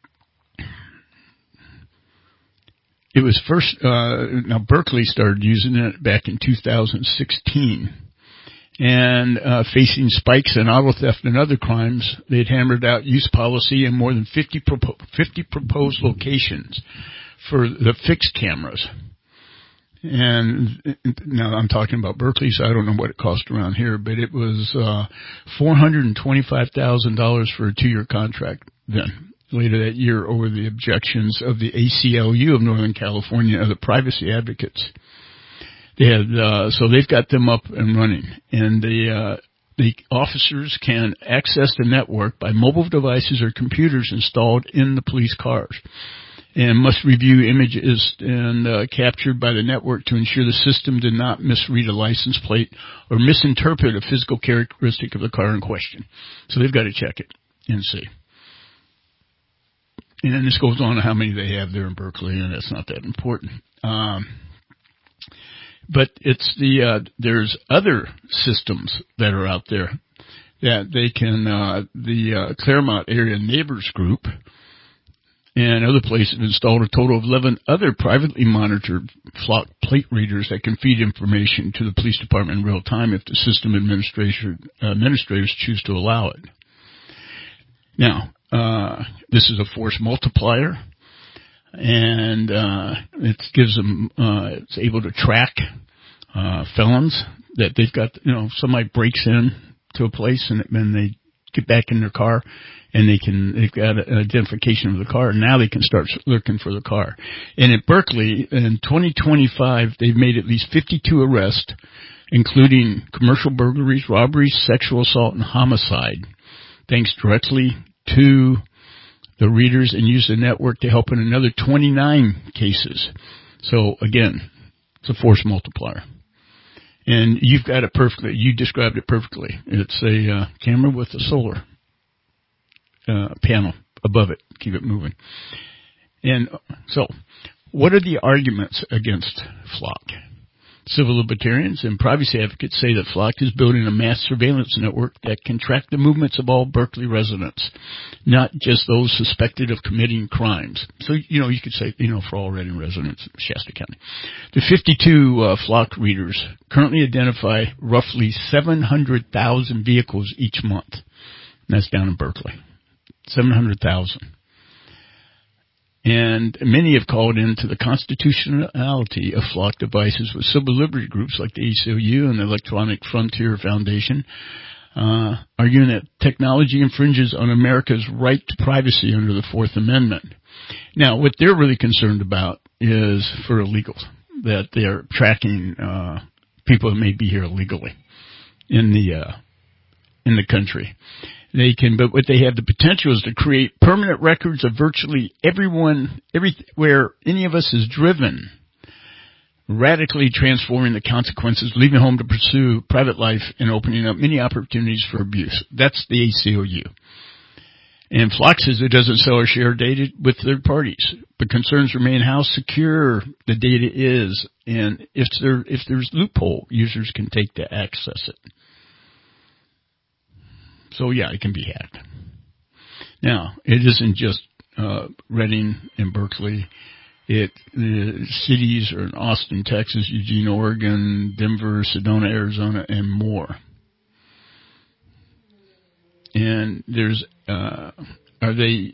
it was first, uh, now Berkeley started using it back in two thousand sixteen. And uh, facing spikes in auto theft and other crimes, they had hammered out use policy in more than fifty, propo- fifty proposed locations for the fixed cameras. And now I'm talking about Berkeley, so I don't know what it cost around here, but it was uh, four hundred twenty-five thousand dollars for a two-year contract then. Later that year, over the objections of the A C L U of Northern California, of the privacy advocates. They had, uh, so they've got them up and running, and the uh, the officers can access the network by mobile devices or computers installed in the police cars, and must review images and uh, captured by the network to ensure the system did not misread a license plate or misinterpret a physical characteristic of the car in question. So they've got to check it and see. And then this goes on to how many they have there in Berkeley, and that's not that important. Um, but it's the uh, there's other systems that are out there that they can uh, the uh, Claremont Area Neighbors Group and other places have installed a total of eleven other privately monitored Flock plate readers that can feed information to the police department in real time if the system administrator, uh, administrators choose to allow it. Now, uh, this is a force multiplier, and uh, it gives them, uh, it's able to track uh, felons that they've got, you know, somebody breaks in to a place and then they get back in their car and they can, they've got an identification of the car, and now they can start looking for the car. And at Berkeley, in twenty twenty-five, they've made at least fifty-two arrests, including commercial burglaries, robberies, sexual assault, and homicide, thanks directly to the readers, and use the network to help in another twenty-nine cases. So again, it's a force multiplier. And you've got it perfectly. You described it perfectly. It's a uh, camera with a solar uh, panel above it. Keep it moving. And so, what are the arguments against Flock? Civil libertarians and privacy advocates say that Flock is building a mass surveillance network that can track the movements of all Berkeley residents, not just those suspected of committing crimes. So, you know, you could say, you know, for all Redding residents of Shasta County. The fifty-two uh, Flock readers currently identify roughly seven hundred thousand vehicles each month. And that's down in Berkeley. seven hundred thousand. And many have called into the constitutionality of Flock devices, with civil liberty groups like the A C L U and the Electronic Frontier Foundation uh, arguing that technology infringes on America's right to privacy under the Fourth Amendment. Now, what they're really concerned about is for illegals, that they are tracking uh, people that may be here illegally in the uh, in the country. They can, but what they have the potential is to create permanent records of virtually everyone, everywhere any of us is driven, radically transforming the consequences, leaving home to pursue private life and opening up many opportunities for abuse. That's the A C L U. And Flock says it doesn't sell or share data with third parties, but concerns remain how secure the data is, and if there if there's loophole, users can take to access it. So, yeah, it can be hacked. Now, it isn't just uh, Redding and Berkeley. It the cities are in Austin, Texas, Eugene, Oregon, Denver, Sedona, Arizona, and more. And there's, uh, are they,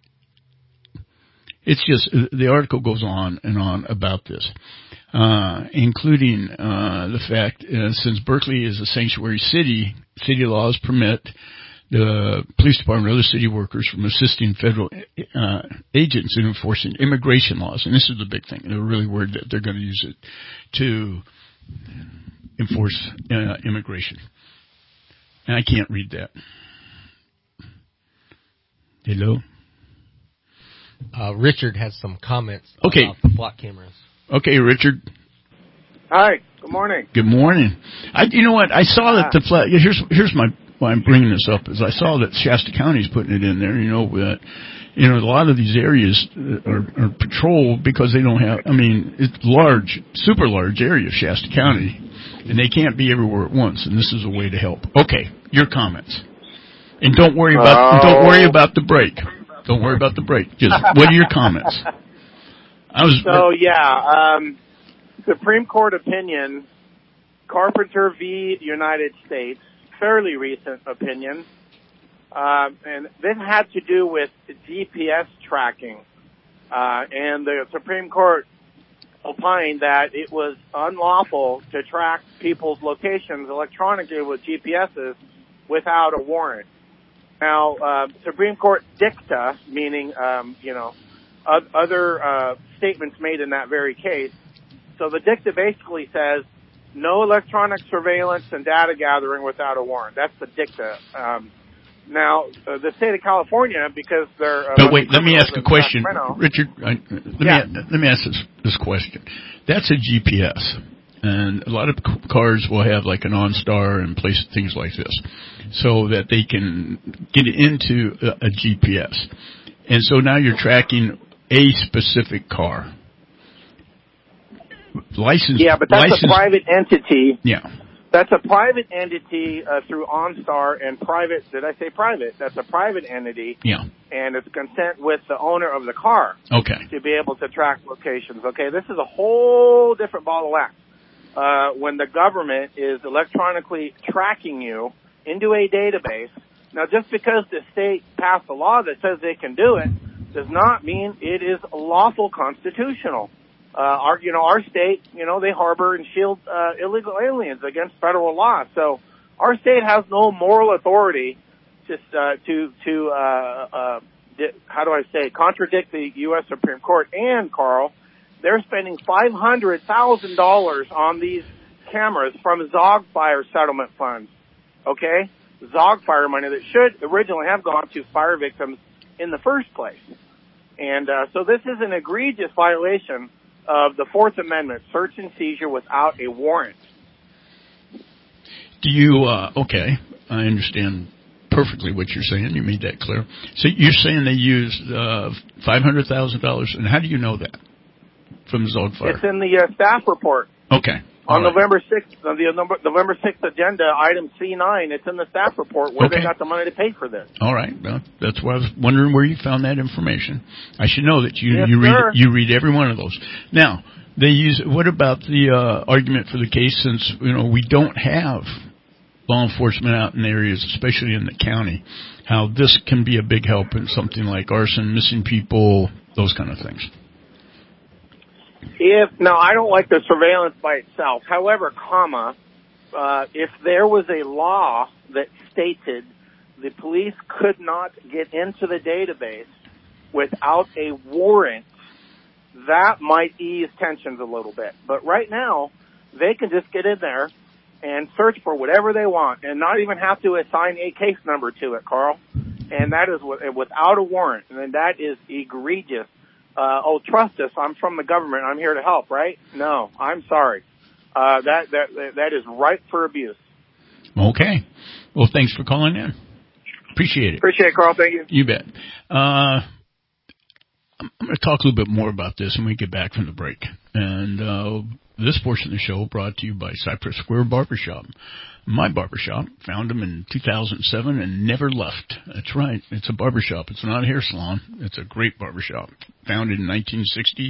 it's just, the article goes on and on about this. Uh, including uh, the fact, uh, since Berkeley is a sanctuary city, city laws permit the police department or other city workers from assisting federal uh, agents in enforcing immigration laws. And this is the big thing. They're really worried that they're going to use it to enforce uh, immigration. And I can't read that. Hello? Uh, Richard has some comments okay. about the Flock cameras. Okay, Richard. Hi. Good morning. Good morning. I, you know what? I saw that the flat. Here's here's my why I'm bringing this up is I saw that Shasta County's putting it in there. You know that you know a lot of these areas are, are patrolled because they don't have. I mean, it's large, super large area of Shasta County, and they can't be everywhere at once. And this is a way to help. Okay, your comments. And don't worry about oh. don't worry about the break. Don't worry about the break. Just what are your comments? I was so yeah, um, Supreme Court opinion, Carpenter v. United States, fairly recent opinion, uh, and this had to do with G P S tracking, uh, and the Supreme Court opined that it was unlawful to track people's locations electronically with G P S's without a warrant. Now, uh, Supreme Court dicta, meaning, um, you know, other uh, statements made in that very case. So the dicta basically says no electronic surveillance and data gathering without a warrant. That's the dicta. Um, now, uh, the state of California, because they're... Uh, but wait, let me ask a question. Richard, I, let, yeah. me, let me ask this, this question. That's a G P S. And a lot of cars will have like an OnStar and place things like this so that they can get into a, a G P S. And so now you're tracking a specific car. License. Yeah, but that's license, a private entity. Yeah. That's a private entity uh, through OnStar and private. Did I say private? That's a private entity. Yeah. And it's consent with the owner of the car. Okay. To be able to track locations. Okay, this is a whole different ball of wax. Uh, when the government is electronically tracking you into a database. Now, just because the state passed a law that says they can do it does not mean it is lawful constitutional. Uh, our, you know, our state, you know, they harbor and shield, uh, illegal aliens against federal law. So our state has no moral authority to, uh, to, to, uh, uh, di- how do I say, contradict the U S Supreme Court. And, Carl, they're spending five hundred thousand dollars on these cameras from Zogfire settlement funds. Okay? Zogfire money that should originally have gone to fire victims in the first place. And, uh, so this is an egregious violation of the Fourth Amendment, search and seizure without a warrant. Do you, uh, okay, I understand perfectly what you're saying. You made that clear. So you're saying they used, uh, five hundred thousand dollars, and how do you know that? From Zogfire? It's in the uh, staff report. Okay. On right. November sixth, on the November sixth agenda, item C nine, it's in the staff report where okay. they got the money to pay for this. All right. Well, that's why I was wondering where you found that information. I should know that you, yes, you read sir. you read every one of those. Now, they use, what about the uh, argument for the case since, you know, we don't have law enforcement out in areas, especially in the county, how this can be a big help in something like arson, missing people, those kind of things? If now, I don't like the surveillance by itself. However, comma, uh, if there was a law that stated the police could not get into the database without a warrant, that might ease tensions a little bit. But right now, they can just get in there and search for whatever they want and not even have to assign a case number to it, Carl. And that is without a warrant. And that is egregious. Uh, oh, trust us, I'm from the government, I'm here to help, right? No, I'm sorry. Uh, that, that, that is ripe for abuse. Okay. Well, thanks for calling in. Appreciate it. Appreciate it, Carl. Thank you. You bet. Uh, I'm going to talk a little bit more about this when we get back from the break. And, uh, this portion of the show brought to you by Cypress Square Barbershop. My barbershop, found them in two thousand seven and never left. That's right. It's a barbershop. It's not a hair salon. It's a great barbershop. Founded in nineteen sixty.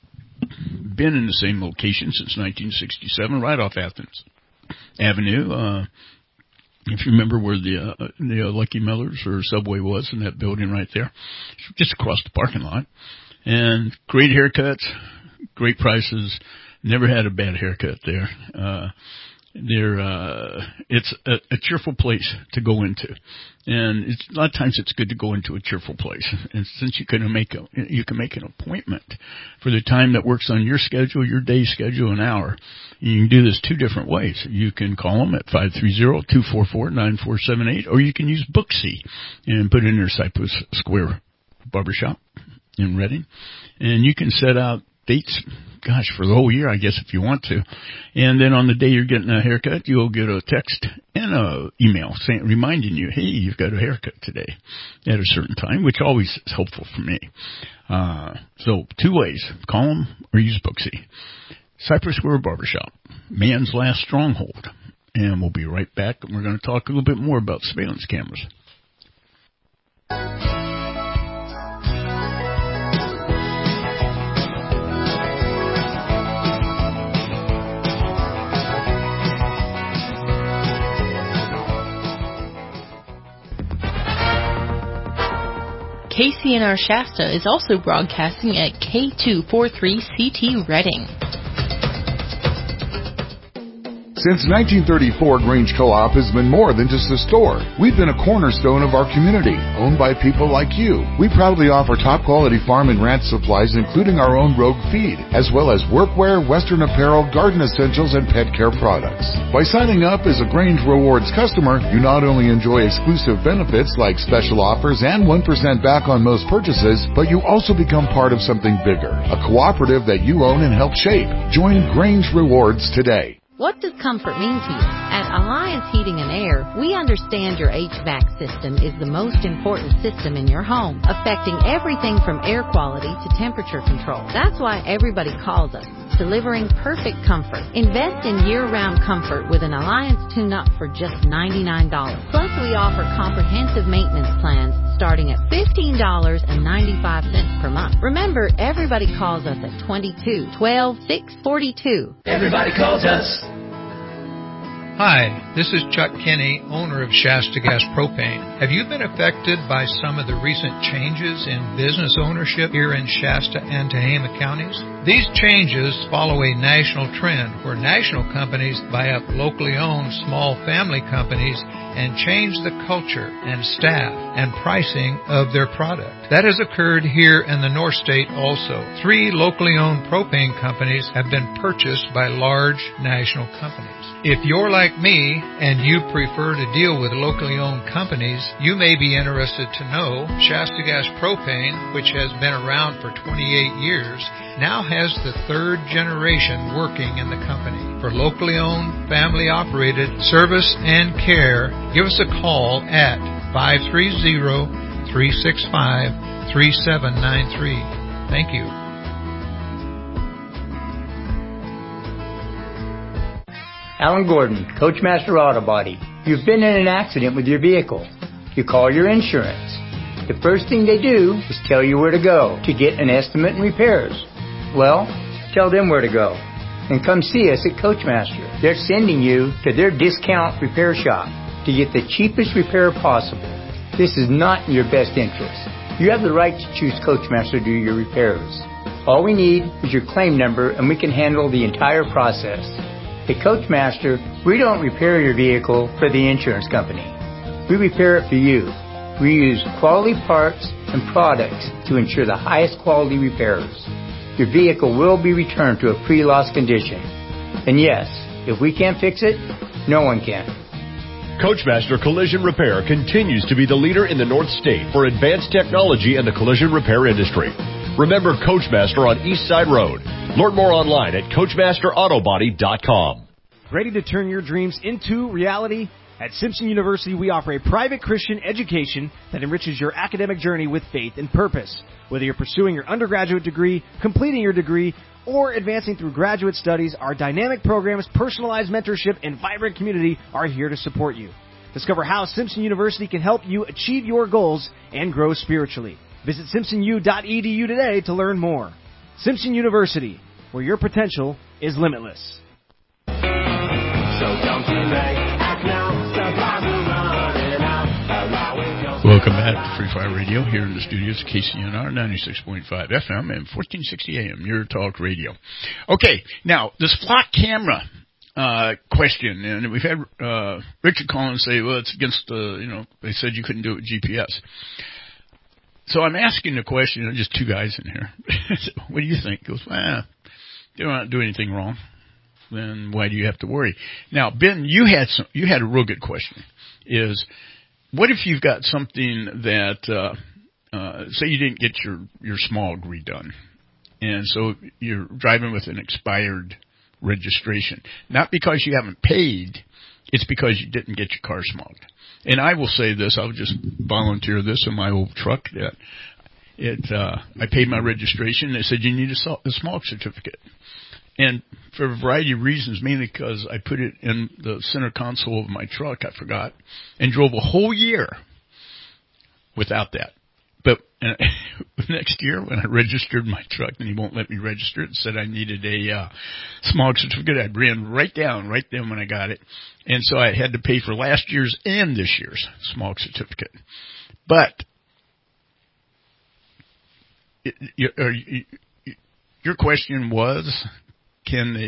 Been in the same location since nineteen sixty-seven, right off Athens Avenue. Uh, if you remember where the, uh, the uh, Lucky Millers or Subway was in that building right there. Just across the parking lot. And great haircuts, great prices. Never had a bad haircut there. Uh, They're, uh, it's a, a cheerful place to go into. And it's, a lot of times it's good to go into a cheerful place. And since you can make a, you can make an appointment for the time that works on your schedule, your day schedule, an hour. You can do this two different ways. You can call them at five three zero, two four four, nine four seven eight, or you can use Booksy and put in their Cypress Square Barbershop in Redding. And you can set out dates, gosh, for the whole year, I guess, if you want to. And then on the day you're getting a haircut, you'll get a text and a email saying, reminding you, hey, you've got a haircut today at a certain time, which always is helpful for me. Uh, so two ways, call them or use Booksy. Cypress Square Barbershop, man's last stronghold. And we'll be right back, and we're going to talk a little bit more about surveillance cameras. K C N R Shasta is also broadcasting at K two forty-three C T Redding. Since nineteen thirty-four, Grange Co-op has been more than just a store. We've been a cornerstone of our community, owned by people like you. We proudly offer top-quality farm and ranch supplies, including our own Rogue feed, as well as workwear, Western apparel, garden essentials, and pet care products. By signing up as a Grange Rewards customer, you not only enjoy exclusive benefits like special offers and one percent back on most purchases, but you also become part of something bigger, a cooperative that you own and help shape. Join Grange Rewards today. What does comfort mean to you? At Alliance Heating and Air, we understand your H V A C system is the most important system in your home, affecting everything from air quality to temperature control. That's why everybody calls us, delivering perfect comfort. Invest in year-round comfort with an Alliance tune-up for just ninety-nine dollars. Plus, we offer comprehensive maintenance plans starting at fifteen dollars and ninety-five cents per month. Remember, everybody calls us at twenty-two twelve six forty-two. Everybody calls us. Hi, this is Chuck Kinney, owner of Shasta Gas Propane. Have you been affected by some of the recent changes in business ownership here in Shasta and Tehama counties? These changes follow a national trend where national companies buy up locally owned small family companies and change the culture and staff and pricing of their product. That has occurred here in the North State also. Three locally owned propane companies have been purchased by large national companies. If you're like me and you prefer to deal with locally owned companies, you may be interested to know Shasta Gas Propane, which has been around for twenty-eight years, now has the third generation working in the company. For locally owned, family operated service and care, give us a call at five three zero, three six five, three seven nine three. Thank you. Alan Gordon, Coachmaster Auto Body. You've been in an accident with your vehicle. You call your insurance. The first thing they do is tell you where to go to get an estimate and repairs. Well, tell them where to go and come see us at Coachmaster. They're sending you to their discount repair shop to get the cheapest repair possible. This is not in your best interest. You have the right to choose Coachmaster to do your repairs. All we need is your claim number and we can handle the entire process. At Coachmaster, we don't repair your vehicle for the insurance company. We repair it for you. We use quality parts and products to ensure the highest quality repairs. Your vehicle will be returned to a pre-loss condition. And yes, if we can't fix it, no one can. Coachmaster Collision Repair continues to be the leader in the North State for advanced technology in the collision repair industry. Remember Coachmaster on East Side Road. Learn more online at coachmaster auto body dot com. Ready to turn your dreams into reality? At Simpson University, we offer a private Christian education that enriches your academic journey with faith and purpose. Whether you're pursuing your undergraduate degree, completing your degree, or advancing through graduate studies, our dynamic programs, personalized mentorship, and vibrant community are here to support you. Discover how Simpson University can help you achieve your goals and grow spiritually. Visit simpson u dot e d u today to learn more. Simpson University, where your potential is limitless. So don't delay, act now, supplies are running out, allowing your... Welcome back to Free Fire Radio here in the studios, K C N R ninety-six point five F M and fourteen sixty A M, your talk radio. Okay, now, this flock camera uh, question, and we've had uh, Richard Collins say, well, it's against the, you know, they said you couldn't do it with G P S. So I'm asking the question, there's just two guys in here. What do you think? He goes, well, they don't do anything wrong. Then why do you have to worry? Now, Ben, you had some, you had a real good question. Is what if you've got something that, uh, uh, say you didn't get your, your smog redone, and so you're driving with an expired registration. Not because you haven't paid, it's because you didn't get your car smogged. And I will say this, I'll just volunteer this in my old truck that it, uh, I paid my registration. They said, you need a, a smog certificate. And for a variety of reasons, mainly because I put it in the center console of my truck, I forgot, and drove a whole year without that. But uh, next year, when I registered my truck, and he won't let me register it, and said I needed a uh, smog certificate, I ran right down, right then when I got it. And so I had to pay for last year's and this year's smog certificate. But it, you, you, your question was, can they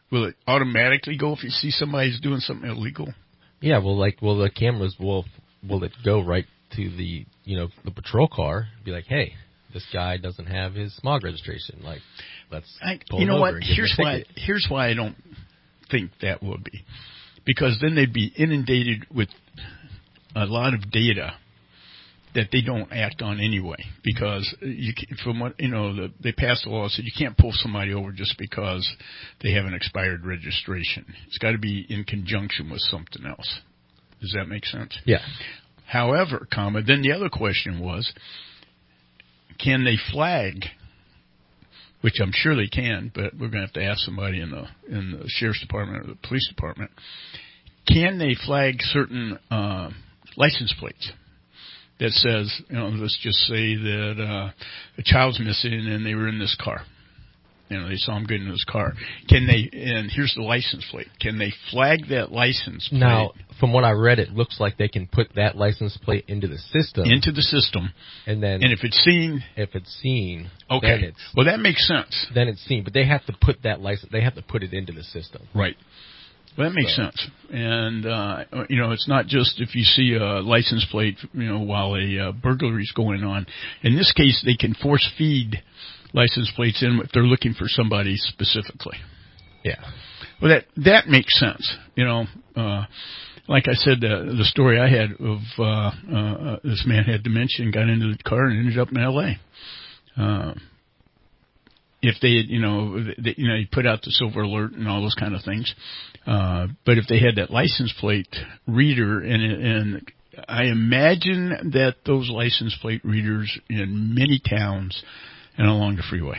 will it automatically go if you see somebody's doing something illegal? Yeah, well, like, well, the cameras will will it go right to the you know the patrol car? Be like, hey, this guy doesn't have his smog registration. Like, let's I, pull you know him what? over and give Here's him a why. ticket. Here's why I don't think that will be, because then they'd be inundated with a lot of data that they don't act on anyway. Because you, from what you know, the, they passed a law that said you can't pull somebody over just because they have an expired registration. It's got to be in conjunction with something else. Does that make sense? Yeah. However, comma, then the other question was, can they flag? Which I'm sure they can, but we're going to have to ask somebody in the in the sheriff's department or the police department. Can they flag certain uh, license plates that says, you know, let's just say that uh, a child's missing and they were in this car. You know, they saw him get into his car. Can they? And here's the license plate. Can they flag that license plate? Now, from what I read, it looks like they can put that license plate into the system. Into the system, and then and if it's seen, if it's seen, okay, then it's, well that makes sense. Then it's seen, but they have to put that license. They have to put it into the system. Right. Well, that makes so. sense. And, uh, you know, it's not just if you see a license plate, you know, while a uh, burglary's going on. In this case, they can force feed license plates in if they're looking for somebody specifically. Yeah. Well, that that makes sense. You know, uh, like I said, uh, the story I had of uh, uh, this man had dementia and got into the car and ended up in L A Uh, if they had, you know, they, you know, he put out the silver alert and all those kind of things. Uh, but if they had that license plate reader, and, and I imagine that those license plate readers in many towns and along the freeway.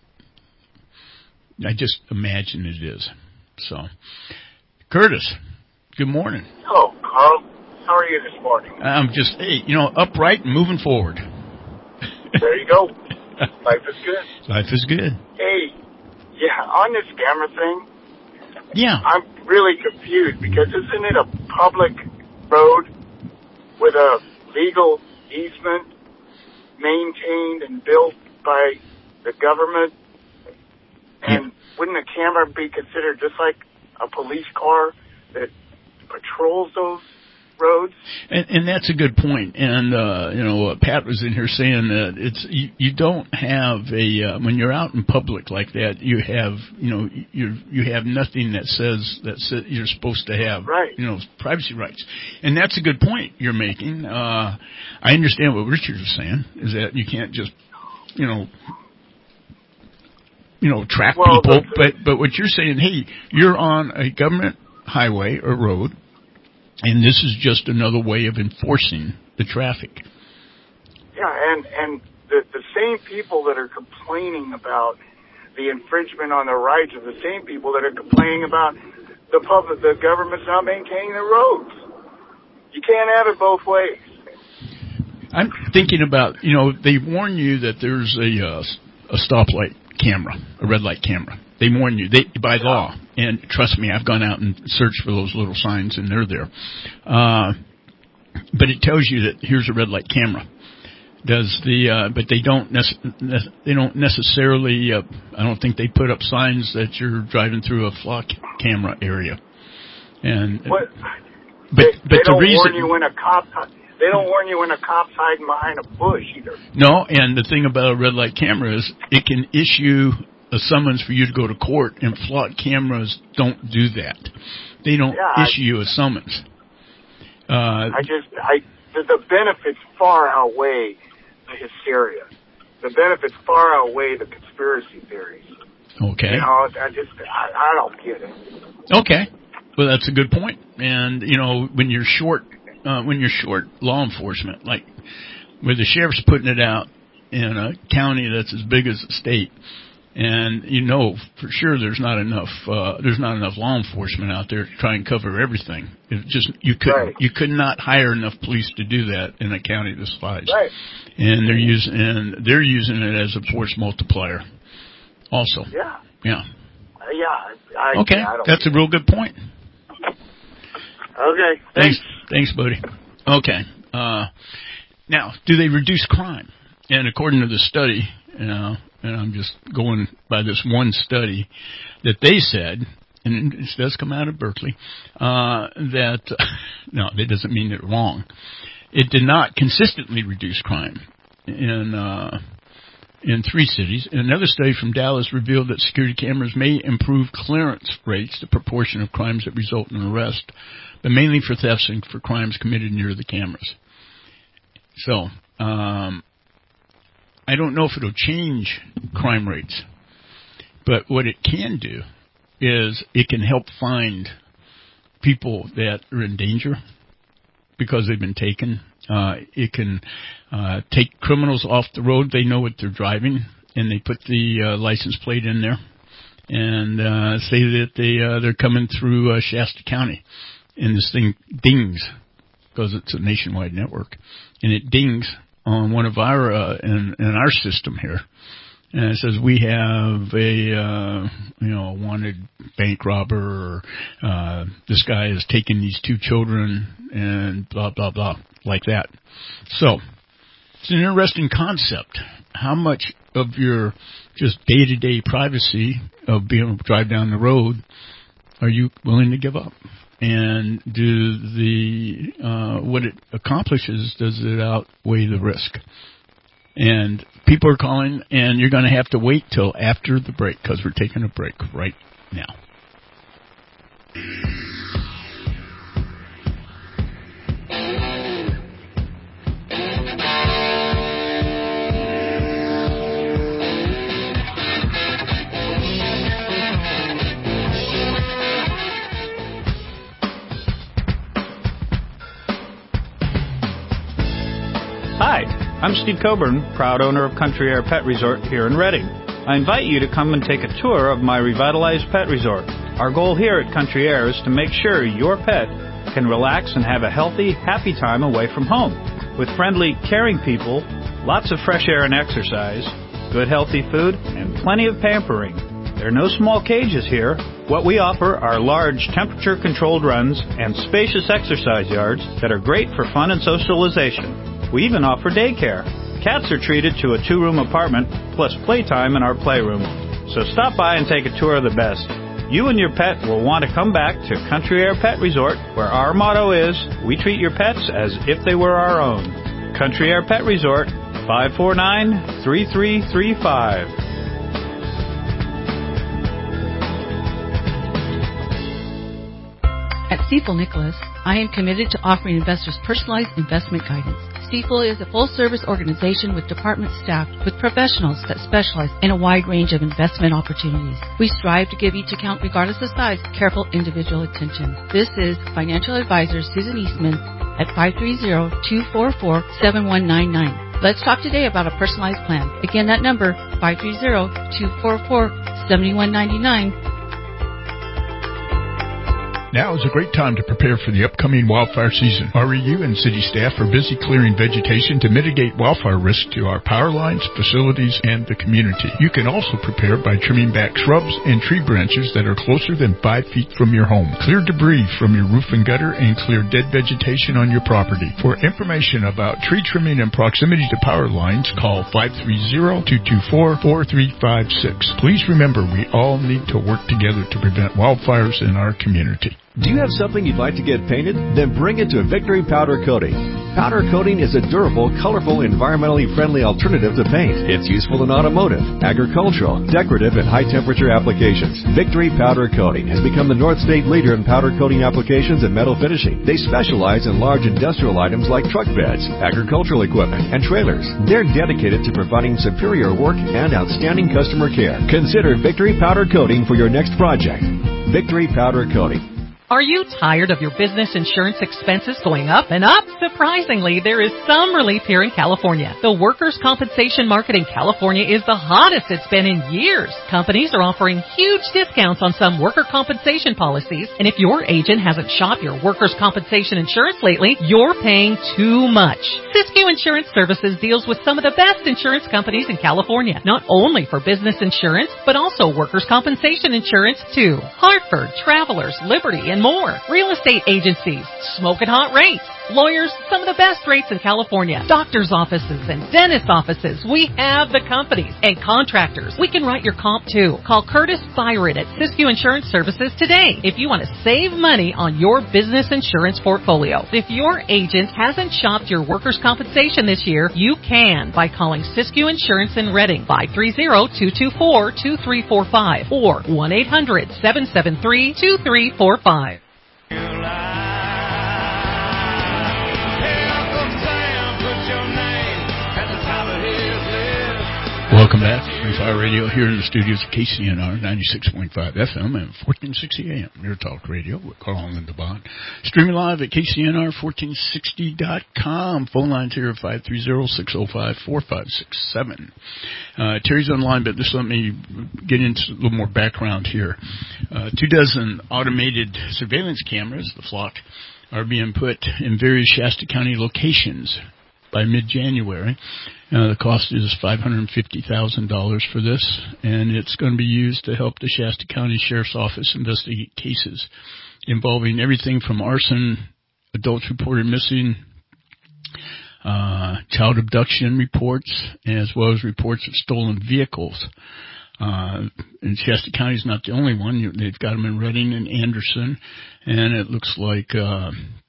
I just imagine it is. So, Curtis, good morning. Hello, Carl. How are you this morning? I'm just, hey, you know, upright and moving forward. There you go. Life is good. Life is good. Hey, yeah, on this camera thing, yeah, I'm really confused because isn't it a public road with a legal easement maintained and built by the government? And yeah. wouldn't a camera be considered just like a police car that patrols those roads? And, and that's a good point. And, uh, you know, uh, Pat was in here saying that it's, you, you don't have a, uh, when you're out in public like that, you have, you know, you you have nothing that says that sa- you're supposed to have, right. you know, privacy rights. And that's a good point you're making. Uh, I understand what Richard was saying, is that you can't just, you know, you know, track well, people, but, but what you're saying, hey, you're on a government highway or road, and this is just another way of enforcing the traffic. Yeah, and, and the, the same people that are complaining about the infringement on their rights are the same people that are complaining about the public, the government's not maintaining the roads. You can't have it both ways. I'm thinking about, you know, they warn you that there's a, uh, a stoplight camera, a red light camera. They warn you, they, by law, and trust me, I've gone out and searched for those little signs, and they're there. Uh, but it tells you that here's a red light camera. Does the? Uh, but they don't. Nece- ne- they don't necessarily. Uh, I don't think they put up signs that you're driving through a flock camera area. And what? But they, but they the don't reason warn you when a cop. They don't warn you when a cop's hiding behind a bush either. No, and the thing about a red light camera is it can issue a summons for you to go to court, and flock cameras don't do that. They don't yeah, issue I, you a summons. Uh, I just, I the, the benefits far outweigh the hysteria. The benefits far outweigh the conspiracy theories. Okay. You know, I just, I, I don't get it. Okay. Well, that's a good point. And you know, when you're short, uh, when you're short law enforcement, like where the sheriff's putting it out in a county that's as big as the state. And you know for sure there's not enough uh, there's not enough law enforcement out there to try and cover everything. It just you could right. you could not hire enough police to do that in a county this size. Right. And they're using and they're using it as a force multiplier. Also. Yeah. Yeah. Uh, yeah. I, okay, I don't that's a real good point. Okay. Thanks, thanks, buddy. Okay. Uh, now, do they reduce crime? And according to the study, you know, and I'm just going by this one study, that they said and this does come out of Berkeley, uh, that, no, that doesn't mean they're wrong. It did not consistently reduce crime in, uh, in three cities. Another study from Dallas revealed that security cameras may improve clearance rates, the proportion of crimes that result in arrest, but mainly for thefts and for crimes committed near the cameras. So, um, I don't know if it'll change crime rates, but what it can do is it can help find people that are in danger because they've been taken. Uh, it can uh, take criminals off the road. They know what they're driving, and they put the uh, license plate in there and uh, say that they, uh, they're coming through uh, Shasta County. And this thing dings because it's a nationwide network. And it dings on one of our, uh, in, in our system here. And it says we have a, uh, you know, wanted bank robber, or, uh, this guy has taken these two children and blah, blah, blah, like that. So, it's an interesting concept. How much of your just day-to-day privacy of being able to drive down the road are you willing to give up? And do the, uh, what it accomplishes, does it outweigh the risk? And people are calling, and you're going to have to wait till after the break because we're taking a break right now. Hi, I'm Steve Coburn, proud owner of Country Air Pet Resort here in Redding. I invite you to come and take a tour of my revitalized pet resort. Our goal here at Country Air is to make sure your pet can relax and have a healthy, happy time away from home. With friendly, caring people, lots of fresh air and exercise, good healthy food, and plenty of pampering. There are no small cages here. What we offer are large temperature-controlled runs and spacious exercise yards that are great for fun and socialization. We even offer daycare. Cats are treated to a two-room apartment plus playtime in our playroom. So stop by and take a tour of the best. You and your pet will want to come back to Country Air Pet Resort, where our motto is, we treat your pets as if they were our own. Country Air Pet Resort, five four nine, three three three five. At Stifel Nicholas, I am committed to offering investors personalized investment guidance. Stifel is a full-service organization with department staff with professionals that specialize in a wide range of investment opportunities. We strive to give each account, regardless of size, careful individual attention. This is financial advisor Susan Eastman at five three zero, two four four, seven one nine nine. Let's talk today about a personalized plan. Again, that number, five three zero, two four four, seven one nine nine. Now is a great time to prepare for the upcoming wildfire season. R E U and city staff are busy clearing vegetation to mitigate wildfire risk to our power lines, facilities, and the community. You can also prepare by trimming back shrubs and tree branches that are closer than five feet from your home. Clear debris from your roof and gutter and clear dead vegetation on your property. For information about tree trimming and proximity to power lines, call five three zero, two two four, four three five six. Please remember, we all need to work together to prevent wildfires in our community. Do you have something you'd like to get painted? Then bring it to Victory Powder Coating. Powder coating is a durable, colorful, environmentally friendly alternative to paint. It's useful in automotive, agricultural, decorative, and high-temperature applications. Victory Powder Coating has become the North State leader in powder coating applications and metal finishing. They specialize in large industrial items like truck beds, agricultural equipment, and trailers. They're dedicated to providing superior work and outstanding customer care. Consider Victory Powder Coating for your next project. Victory Powder Coating. Are you tired of your business insurance expenses going up and up? Surprisingly, there is some relief here in California. The workers' compensation market in California is the hottest it's been in years. Companies are offering huge discounts on some worker compensation policies, and if your agent hasn't shopped your workers' compensation insurance lately, you're paying too much. Siskiyou Insurance Services deals with some of the best insurance companies in California, not only for business insurance, but also workers' compensation insurance too. Hartford, Travelers, Liberty, and more. Real estate agencies, smoking hot rates, Lawyers, some of the best rates in California. Doctor's offices and dentist offices. We have the companies. And contractors. We can write your comp too. Call Curtis Byron at Siskiyou Insurance Services today if you want to save money on your business insurance portfolio. If your agent hasn't shopped your workers' compensation this year, you can by calling Siskiyou Insurance in Redding, five three zero, two two four, two three four five or one eight hundred, seven seven three, two three four five. Welcome back. Free Fire Radio here in the studios of K C N R ninety-six point five F M and fourteen sixty A M. Near Talk Radio with Carl and Linda Bond. Streaming live at K C N R fourteen sixty dot com. Phone lines here at five three zero, six zero five, four five six seven. Uh, Terry's online, but just let me get into a little more background here. Uh, two dozen automated surveillance cameras, the flock, are being put in various Shasta County locations by mid-January. Uh, the cost is five hundred fifty thousand dollars for this, and it's going to be used to help the Shasta County Sheriff's Office investigate cases involving everything from arson, adults reported missing, uh, child abduction reports, as well as reports of stolen vehicles. Uh, and Shasta County is not the only one. You, they've got them in Redding and Anderson, and it looks like uh,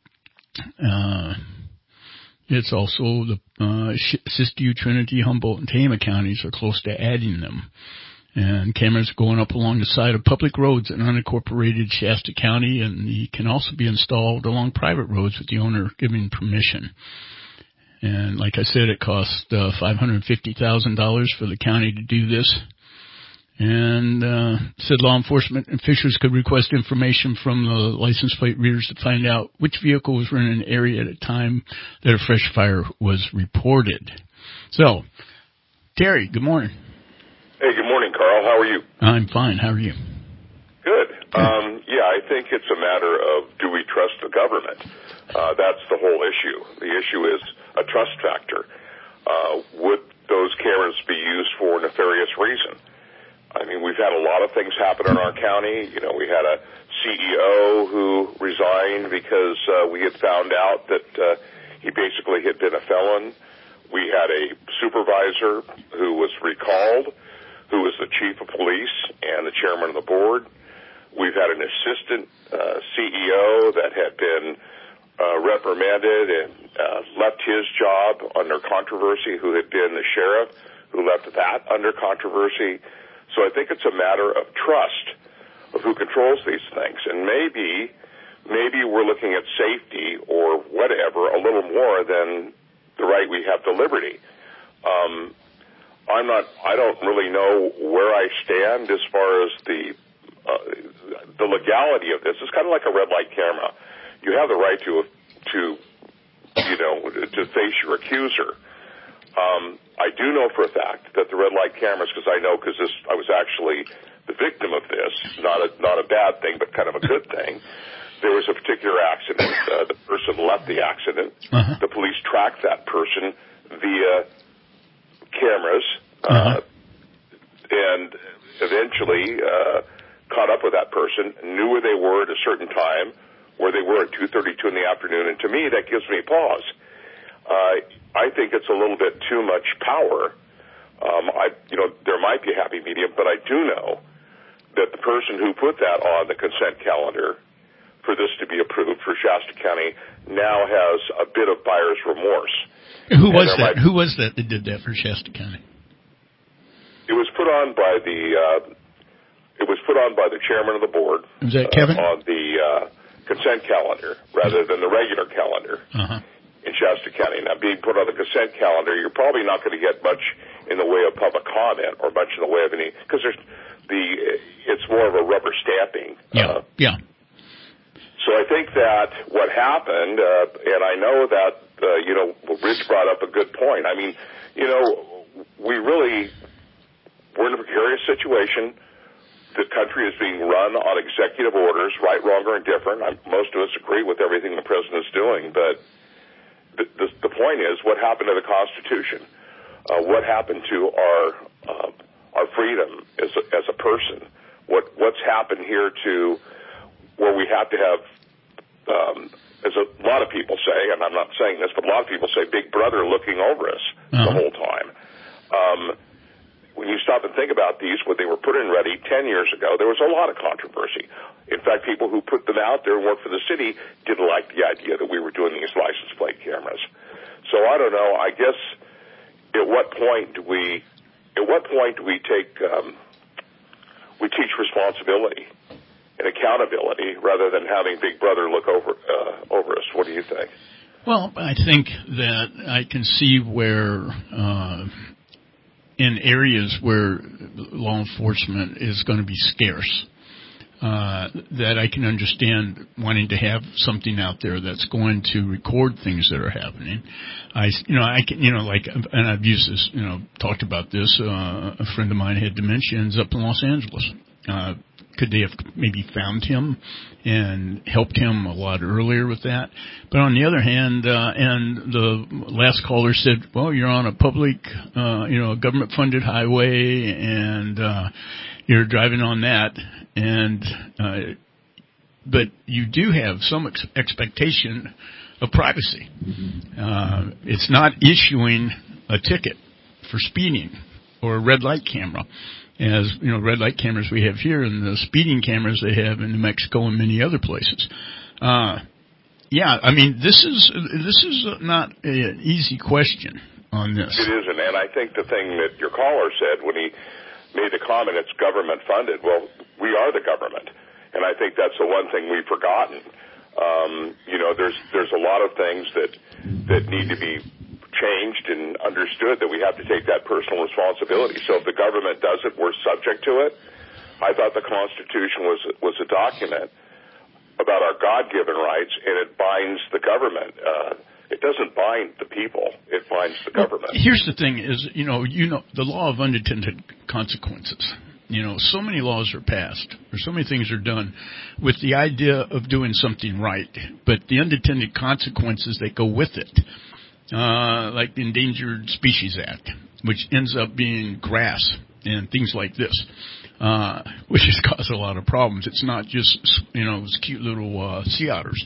uh, it's also the uh, Siskiyou, Trinity, Humboldt, and Tehama counties are close to adding them. And cameras going up along the side of public roads in unincorporated Shasta County, and they can also be installed along private roads with the owner giving permission. And like I said, it cost uh, five hundred fifty thousand dollars for the county to do this. And uh, said law enforcement officials could request information from the license plate readers to find out which vehicle was running in an area at a time that a fresh fire was reported. So, Terry, good morning. Hey, good morning, Carl. How are you? I'm fine. How are you? Good. Um, yeah, I think it's a matter of do we trust the government? Uh, that's the whole issue. The issue is a trust factor. Uh, would those cameras be used for a nefarious reason? I mean, we've had a lot of things happen in our county. You know, we had a C E O who resigned because uh, we had found out that uh, he basically had been a felon. We had a supervisor who was recalled, who was the chief of police and the chairman of the board. We've had an assistant uh, C E O that had been uh, reprimanded and uh, left his job under controversy, who had been the sheriff, who left that under controversy. So I think it's a matter of trust of who controls these things. And maybe, maybe we're looking at safety or whatever a little more than the right we have to liberty. Um, I'm not, I don't really know where I stand as far as the, uh, the legality of this. It's kind of like a red light camera. You have the right to, to, you know, to face your accuser. Um, I do know for a fact that the red light cameras, because I know because this, I was actually the victim of this, not a, not a bad thing, but kind of a good thing. There was a particular accident. Uh, the person left the accident. Uh-huh. The police tracked that person via cameras, uh-huh. uh, and eventually uh, caught up with that person, knew where they were at a certain time, where they were at two thirty-two in the afternoon, and to me that gives me pause. Uh, I think it's a little bit too much power. Um, I, you know, there might be a happy medium, but I do know that the person who put that on the consent calendar for this to be approved for Shasta County now has a bit of buyer's remorse. Who was that? Might, Who was that that did that for Shasta County? It was put on by the. Uh, it was put on by the chairman of the board. Was that Kevin? Uh, on the uh, consent calendar rather than the regular calendar. Uh-huh. In Shasta County. Now, being put on the consent calendar, you're probably not going to get much in the way of public comment or much in the way of any, because there's the, it's more of a rubber stamping. Yeah, uh, yeah. So I think that what happened, uh, and I know that, uh, you know, Rich brought up a good point. I mean, you know, we really, we're in a precarious situation. The country is being run on executive orders, right, wrong, or indifferent. I'm, most of us agree with everything the president's doing, but The, the, the point is, what happened to the Constitution? Uh, what happened to our uh, our freedom as a, as a person? What what's happened here to where we have to have um, as a lot of people say, and I'm not saying this, but a lot of people say Big Brother looking over us uh-huh. the whole time. Um, when you stop and think about these, when they were put in Ready ten years ago, there was a lot of controversy. In fact, people who put them out there and worked for the city didn't like the idea that we were doing these license plate cameras. So I don't know. I guess at what point do we, at what point do we take, um, we teach responsibility and accountability rather than having Big Brother look over uh, over us? What do you think? Well, I think that I can see where uh, in areas where law enforcement is going to be scarce, uh, that I can understand wanting to have something out there that's going to record things that are happening. I, you know, I can, you know, like, and I've used this, you know, talked about this. Uh, a friend of mine had dementia, ends up in Los Angeles. Uh, Could they have maybe found him and helped him a lot earlier with that? But on the other hand, uh, and the last caller said, well, you're on a public, uh, you know, government-funded highway, and uh, you're driving on that, and uh, but you do have some ex- expectation of privacy. Mm-hmm. Uh, it's not issuing a ticket for speeding or a red light camera. As, you know, red light cameras we have here and the speeding cameras they have in New Mexico and many other places. Uh, yeah, I mean, this is, this is not an easy question on this. It isn't, and I think the thing that your caller said when he made the comment, it's government funded. Well, we are the government, and I think that's the one thing we've forgotten. Um, you know, there's, there's a lot of things that, that need to be changed and understood, that we have to take that personal responsibility. So if the government does it, we're subject to it. I thought the Constitution was was a document about our God-given rights, and it binds the government. Uh, it doesn't bind the people; it binds the government. Well, here's the thing: is you know, you know, the law of unintended consequences. You know, so many laws are passed, or so many things are done with the idea of doing something right, but the unintended consequences that go with it. Uh, like the Endangered Species Act, which ends up being grass and things like this, uh, which has caused a lot of problems. It's not just, you know, those cute little uh, sea otters.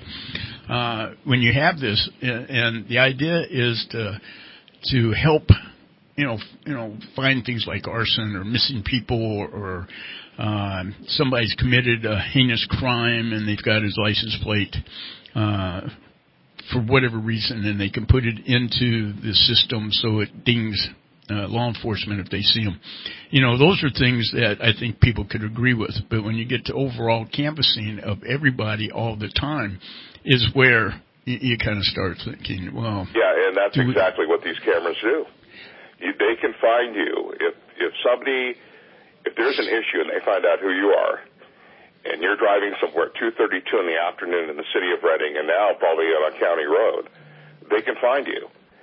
Uh, when you have this, and the idea is to to help, you know, you know, find things like arson or missing people, or, or uh, somebody's committed a heinous crime and they've got his license plate. Uh, for whatever reason, and they can put it into the system so it dings uh, law enforcement if they see them. You know, those are things that I think people could agree with. But when you get to overall canvassing of everybody all the time is where you, you kind of start thinking, well... Yeah, and that's exactly we, what these cameras do. You, they can find you. If, if somebody, if there's an issue and they find out who you are, and you're driving somewhere at two thirty-two in the afternoon in the city of Redding, and now probably on a county road, they can find you.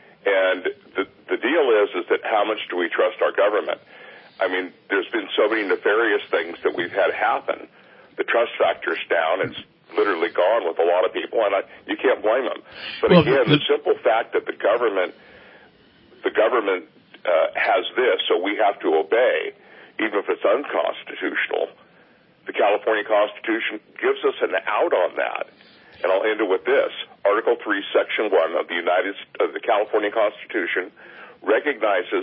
And the the deal is, is that how much do we trust our government? I mean, there's been so many nefarious things that we've had happen. The trust factor's down. It's literally gone with a lot of people, and I, you can't blame them. But well, again, the, the simple fact that the government, the government uh, has this, so we have to obey, even if it's unconstitutional. The California Constitution gives us an out on that. And I'll end it with this. Article three, Section one of the United of the California Constitution recognizes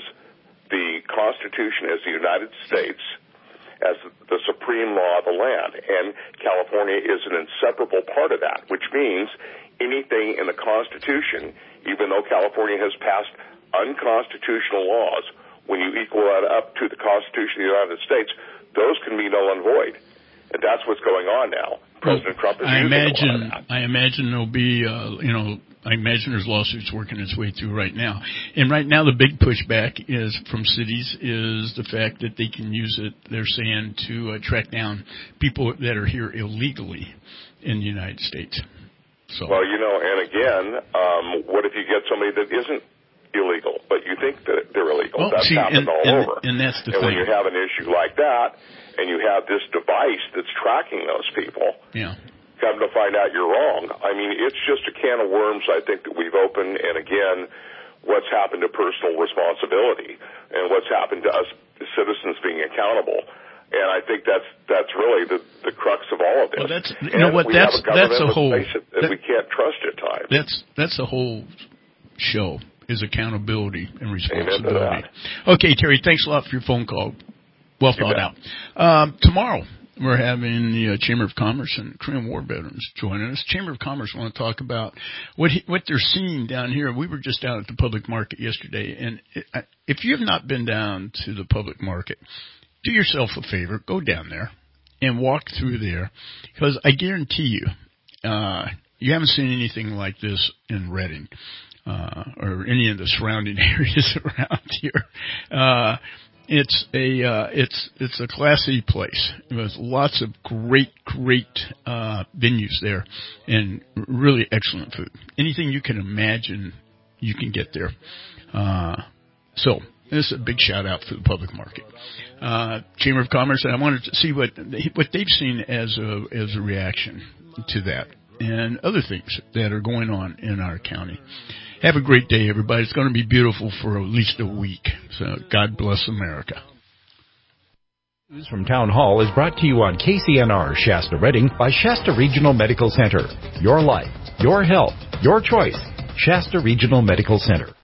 the Constitution as the United States as the supreme law of the land. And California is an inseparable part of that, which means anything in the Constitution, even though California has passed unconstitutional laws, when you equal that up to the Constitution of the United States, those can be null and void. And that's what's going on now. President Trump is I using imagine, a lot of that. I imagine there'll be, uh, you know, I imagine there's lawsuits working its way through right now. And right now the big pushback is from cities is the fact that they can use it, they're saying, to uh, track down people that are here illegally in the United States. So. Well, you know, and again, um, what if you get somebody that isn't illegal, but you think that they're illegal? Well, that's see, happened and, all and, over. And that's the and thing. when you have an issue like that, and you have this device that's tracking those people, yeah. come to find out you're wrong. I mean, it's just a can of worms, I think, that we've opened. And again, what's happened to personal responsibility and what's happened to us citizens being accountable. And I think that's that's really the, the crux of all of this. Well, that's you and know what we that's have a government, that's a let's whole face it, that, that, we can't trust at times. That's that's a whole show is accountability and responsibility. Okay, Terry, thanks a lot for your phone call. Well thought out. Um, tomorrow we're having the uh, Chamber of Commerce and Korean War veterans joining us. Chamber of Commerce want to talk about what he, what they're seeing down here. We were just down at the public market yesterday, and it, if you have not been down to the public market, do yourself a favor, go down there and walk through there, because I guarantee you, uh, you haven't seen anything like this in Reading, uh, or any of the surrounding areas around here. Uh, it's a, uh, it's, it's a classy place. There's lots of great, great, uh, venues there and really excellent food. Anything you can imagine, you can get there. Uh, so, this is a big shout out for the public market, uh, Chamber of Commerce, and I wanted to see what what they've seen as a as a reaction to that and other things that are going on in our county. Have a great day, everybody. It's going to be beautiful for at least a week. So God bless America. News from Town Hall is brought to you on K C N R Shasta Reading by Shasta Regional Medical Center. Your life, your health, your choice. Shasta Regional Medical Center.